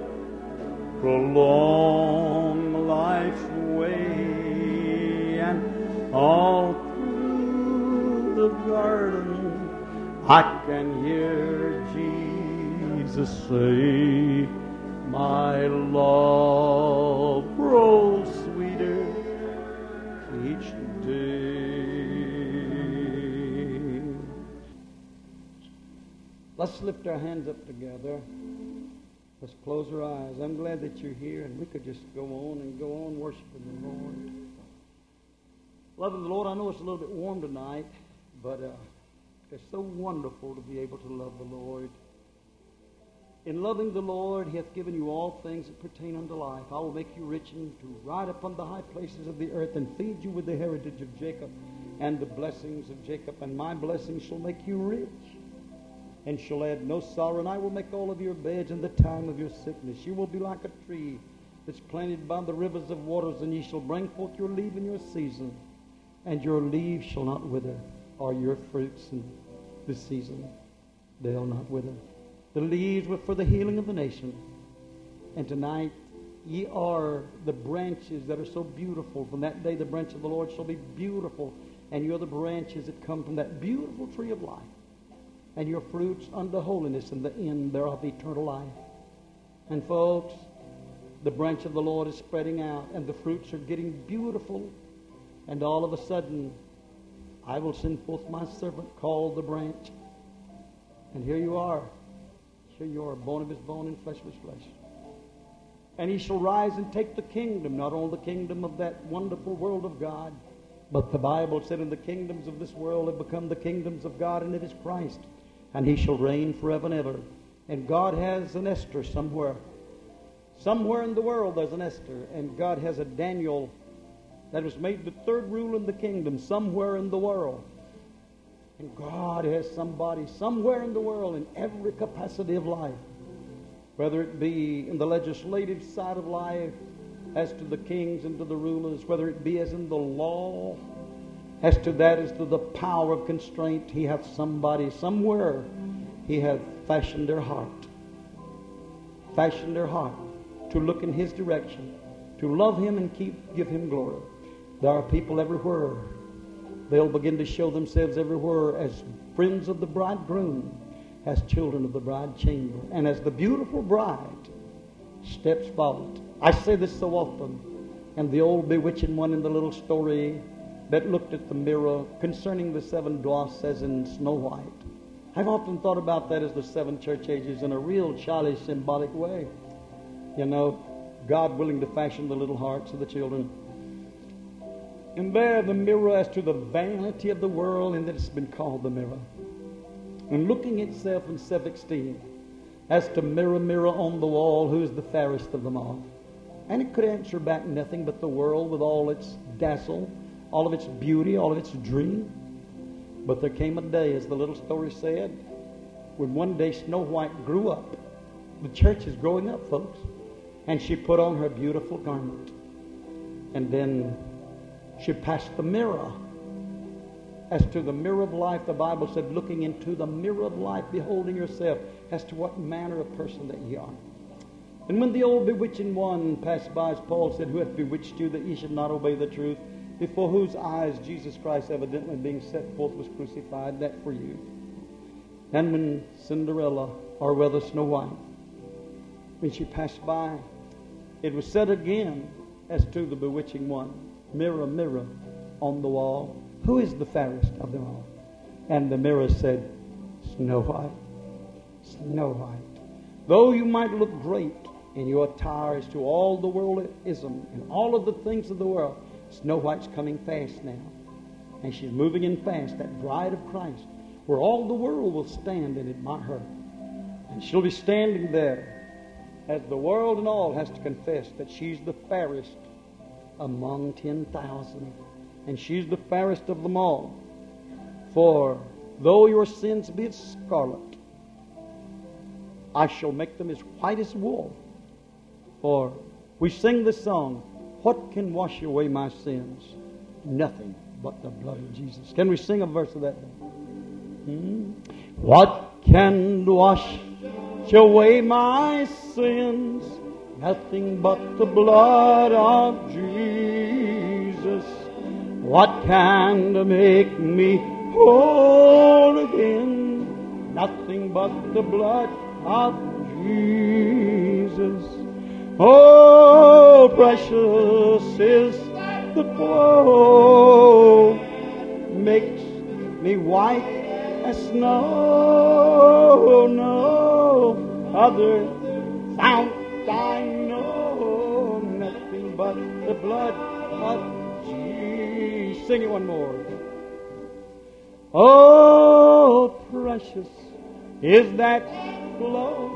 along life's way, and all through the garden I can hear Jesus say, my love grows sweeter each day. Let's lift our hands up together. Let's close our eyes. I'm glad that you're here, and we could just go on worshiping the Lord. Loving the Lord, I know it's a little bit warm tonight, but it's so wonderful to be able to love the Lord. In loving the Lord, He hath given you all things that pertain unto life. I will make you rich and to ride upon the high places of the earth and feed you with the heritage of Jacob and the blessings of Jacob. And my blessings shall make you rich and shall add no sorrow. And I will make all of your beds in the time of your sickness. You will be like a tree that's planted by the rivers of waters, and ye shall bring forth your leaf in your season, and your leaves shall not wither, or your fruits in this season they'll not wither. The leaves were for the healing of the nation. And tonight, ye are the branches that are so beautiful. From that day, the branch of the Lord shall be beautiful. And you're the branches that come from that beautiful tree of life. And your fruits unto holiness, and the end thereof eternal life. And folks, the branch of the Lord is spreading out, and the fruits are getting beautiful. And all of a sudden, I will send forth my servant called the branch. And here you are. Here you are, bone of his bone and flesh of his flesh. And he shall rise and take the kingdom, not only the kingdom of that wonderful world of God, but the Bible said, in the kingdoms of this world have become the kingdoms of God, and it is Christ. And he shall reign forever and ever. And God has an Esther somewhere. Somewhere in the world there's an Esther. And God has a Daniel that was made the third rule in the kingdom somewhere in the world. And God has somebody somewhere in the world in every capacity of life, whether it be in the legislative side of life, as to the kings and to the rulers, whether it be as in the law, as to that, as to the power of constraint. He hath somebody somewhere. He hath fashioned their heart to look in His direction, to love Him and give Him glory. There are people everywhere. They'll begin to show themselves everywhere as friends of the bridegroom, as children of the bride chamber, and as the beautiful bride steps forward. I say this so often, and the old bewitching one in the little story that looked at the mirror concerning the 7 dwarfs as in Snow White. I've often thought about that as the 7 church ages in a real childish, symbolic way. You know, God willing to fashion the little hearts of the children. And there the mirror as to the vanity of the world, and that it's been called the mirror. And looking itself in self-esteem, as to mirror, mirror on the wall, who's the fairest of them all? And it could answer back nothing but the world with all its dazzle, all of its beauty, all of its dream. But there came a day, as the little story said, when one day Snow White grew up. The church is growing up, folks. And she put on her beautiful garment. And then she passed the mirror. as to the mirror of life, the Bible said, looking into the mirror of life, beholding yourself as to what manner of person that ye are. And when the old bewitching one passed by, as Paul said, who hath bewitched you that ye should not obey the truth, before whose eyes Jesus Christ evidently being set forth was crucified, that for you. And when Cinderella, or rather Snow White, when she passed by, it was said again as to the bewitching one, mirror, mirror on the wall, who is the fairest of them all? And the mirror said, Snow White, Snow White. Though you might look great in your attire as to all the worldism and all of the things of the world, Snow White's coming fast now. And she's moving in fast, that bride of Christ, where all the world will stand and admire her. And she'll be standing there as the world and all has to confess that she's the fairest among 10,000. And she's the fairest of them all. For though your sins be as scarlet, I shall make them as white as wool. For we sing this song, what can wash away my sins? Nothing but the blood of Jesus. Can we sing a verse of that? What can wash away my sins? Nothing but the blood of Jesus. What can make me whole again? Nothing but the blood of Jesus. Oh, precious is the flow, makes me white as snow. No other fount I know, nothing but the blood of Jesus. Sing it one more. Oh, precious is that flow,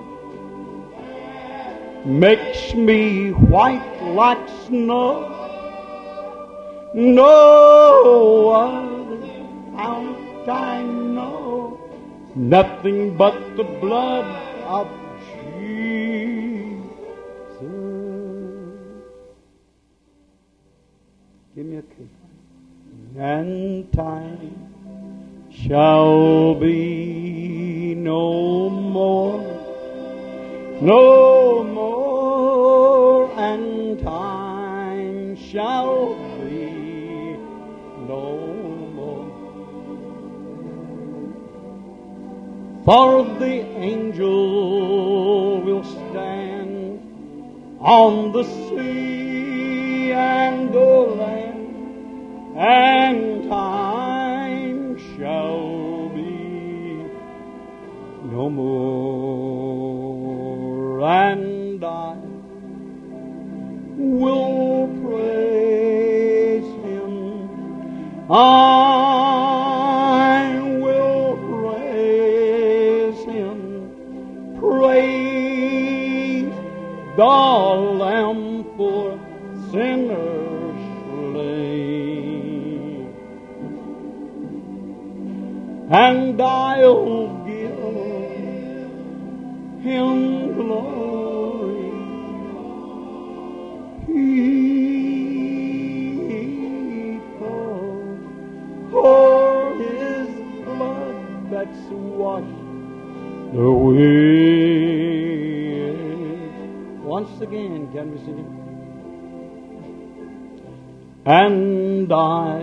makes me white like snow. No other fount I know, nothing but the blood of Jesus. Give me a key. And time shall be no more, no more, and time shall be no more. For the angel will stand on the sea and the land, and time shall be no more, and I will praise Him. I will praise Him. Praise the Lamb for sinners slain. And I'll give Him glory. For His blood that's washed away. Once again, can we sing it? And I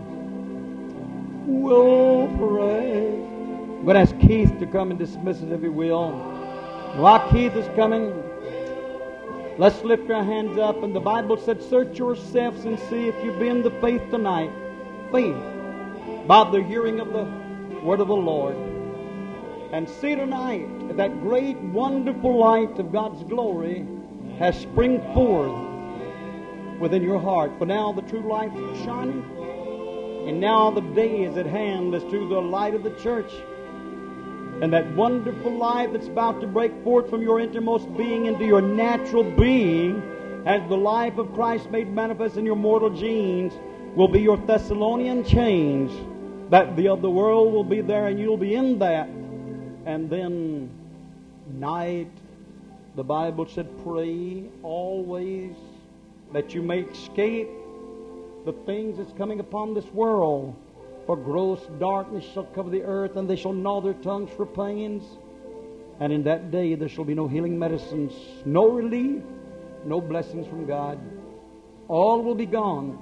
will pray. I'm going to ask Keith to come and dismiss us if he will. While Keith is coming, let's lift our hands up. And the Bible said, search yourselves and see if you be in the faith tonight. Faith by the hearing of the word of the Lord. And see tonight that that great, wonderful light of God's glory has spring forth within your heart. For now the true light is shining, and now the day is at hand as to the light of the church. And that wonderful light that's about to break forth from your innermost being into your natural being, as the life of Christ made manifest in your mortal genes, will be your Thessalonian change. That the other world will be there and you'll be in that. And then night, the Bible said, pray always that you may escape the things that's coming upon this world. For gross darkness shall cover the earth, and they shall gnaw their tongues for pains. And in that day there shall be no healing medicines, no relief, no blessings from God. All will be gone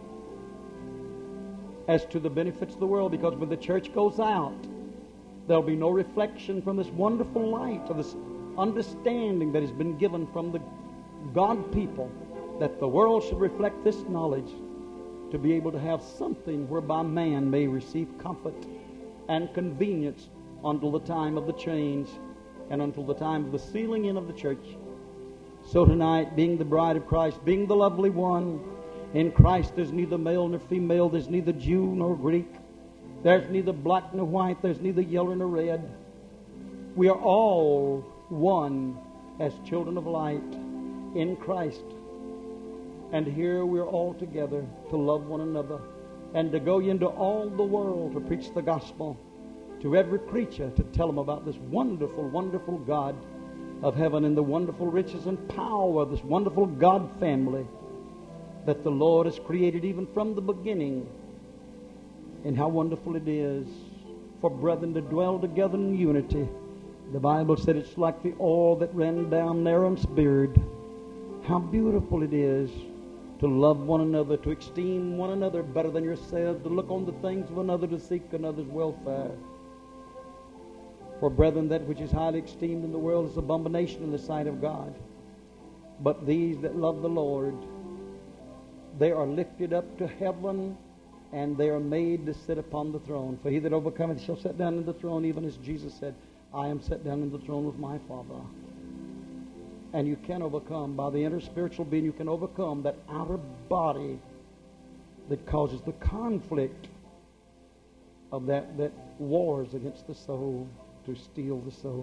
as to the benefits of the world, because when the church goes out, there'll be no reflection from this wonderful light of this understanding that has been given from the God people, that the world should reflect this knowledge to be able to have something whereby man may receive comfort and convenience until the time of the change and until the time of the sealing in of the church. So tonight, being the bride of Christ, being the lovely one, in Christ there's neither male nor female, there's neither Jew nor Greek, there's neither black nor white, there's neither yellow nor red. We are all one as children of light in Christ. And here we are all together to love one another and to go into all the world to preach the gospel to every creature, to tell them about this wonderful, wonderful God of heaven and the wonderful riches and power of this wonderful God family that the Lord has created even from the beginning. And how wonderful it is for brethren to dwell together in unity. The Bible said it's like the oil that ran down Aaron's beard. How beautiful it is to love one another, to esteem one another better than yourselves, to look on the things of another, to seek another's welfare. For brethren, that which is highly esteemed in the world is abomination in the sight of God. But these that love the Lord, they are lifted up to heaven, and they are made to sit upon the throne. For he that overcometh shall sit down in the throne, even as Jesus said, I am set down in the throne with my Father. And you can overcome, by the inner spiritual being, you can overcome that outer body that causes the conflict of that wars against the soul, to steal the soul.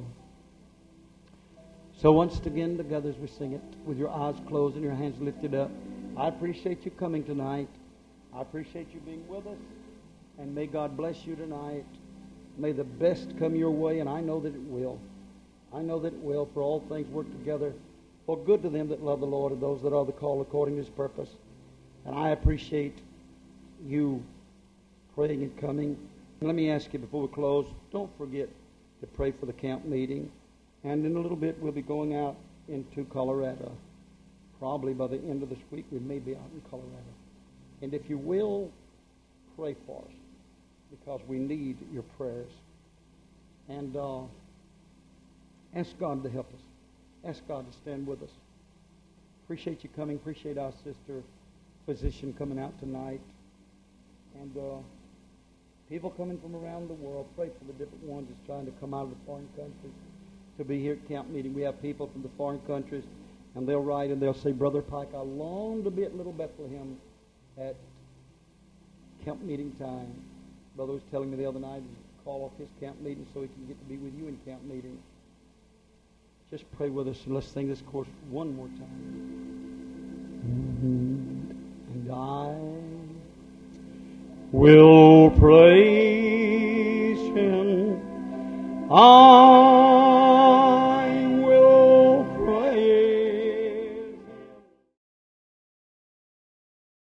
So once again, together as we sing it, with your eyes closed and your hands lifted up, I appreciate you coming tonight. I appreciate you being with us. And may God bless you tonight. May the best come your way, and I know that it will. I know that it will, for all things work together for good to them that love the Lord and those that are the called according to His purpose. And I appreciate you praying and coming. And let me ask you before we close, don't forget to pray for the camp meeting. And in a little bit we'll be going out into Colorado. Probably by the end of this week we may be out in Colorado. And if you will, pray for us, because we need your prayers. And ask God to help us. Ask God to stand with us. Appreciate you coming. Appreciate our sister physician coming out tonight. And people coming from around the world. Pray for the different ones that's trying to come out of the foreign countries to be here at camp meeting. We have people from the foreign countries, and they'll write and they'll say, Brother Pike, I long to be at Little Bethlehem at camp meeting time. Brother was telling me the other night to call off his camp meeting so he can get to be with you in camp meeting. Just pray with us, and let's sing this chorus one more time. And I will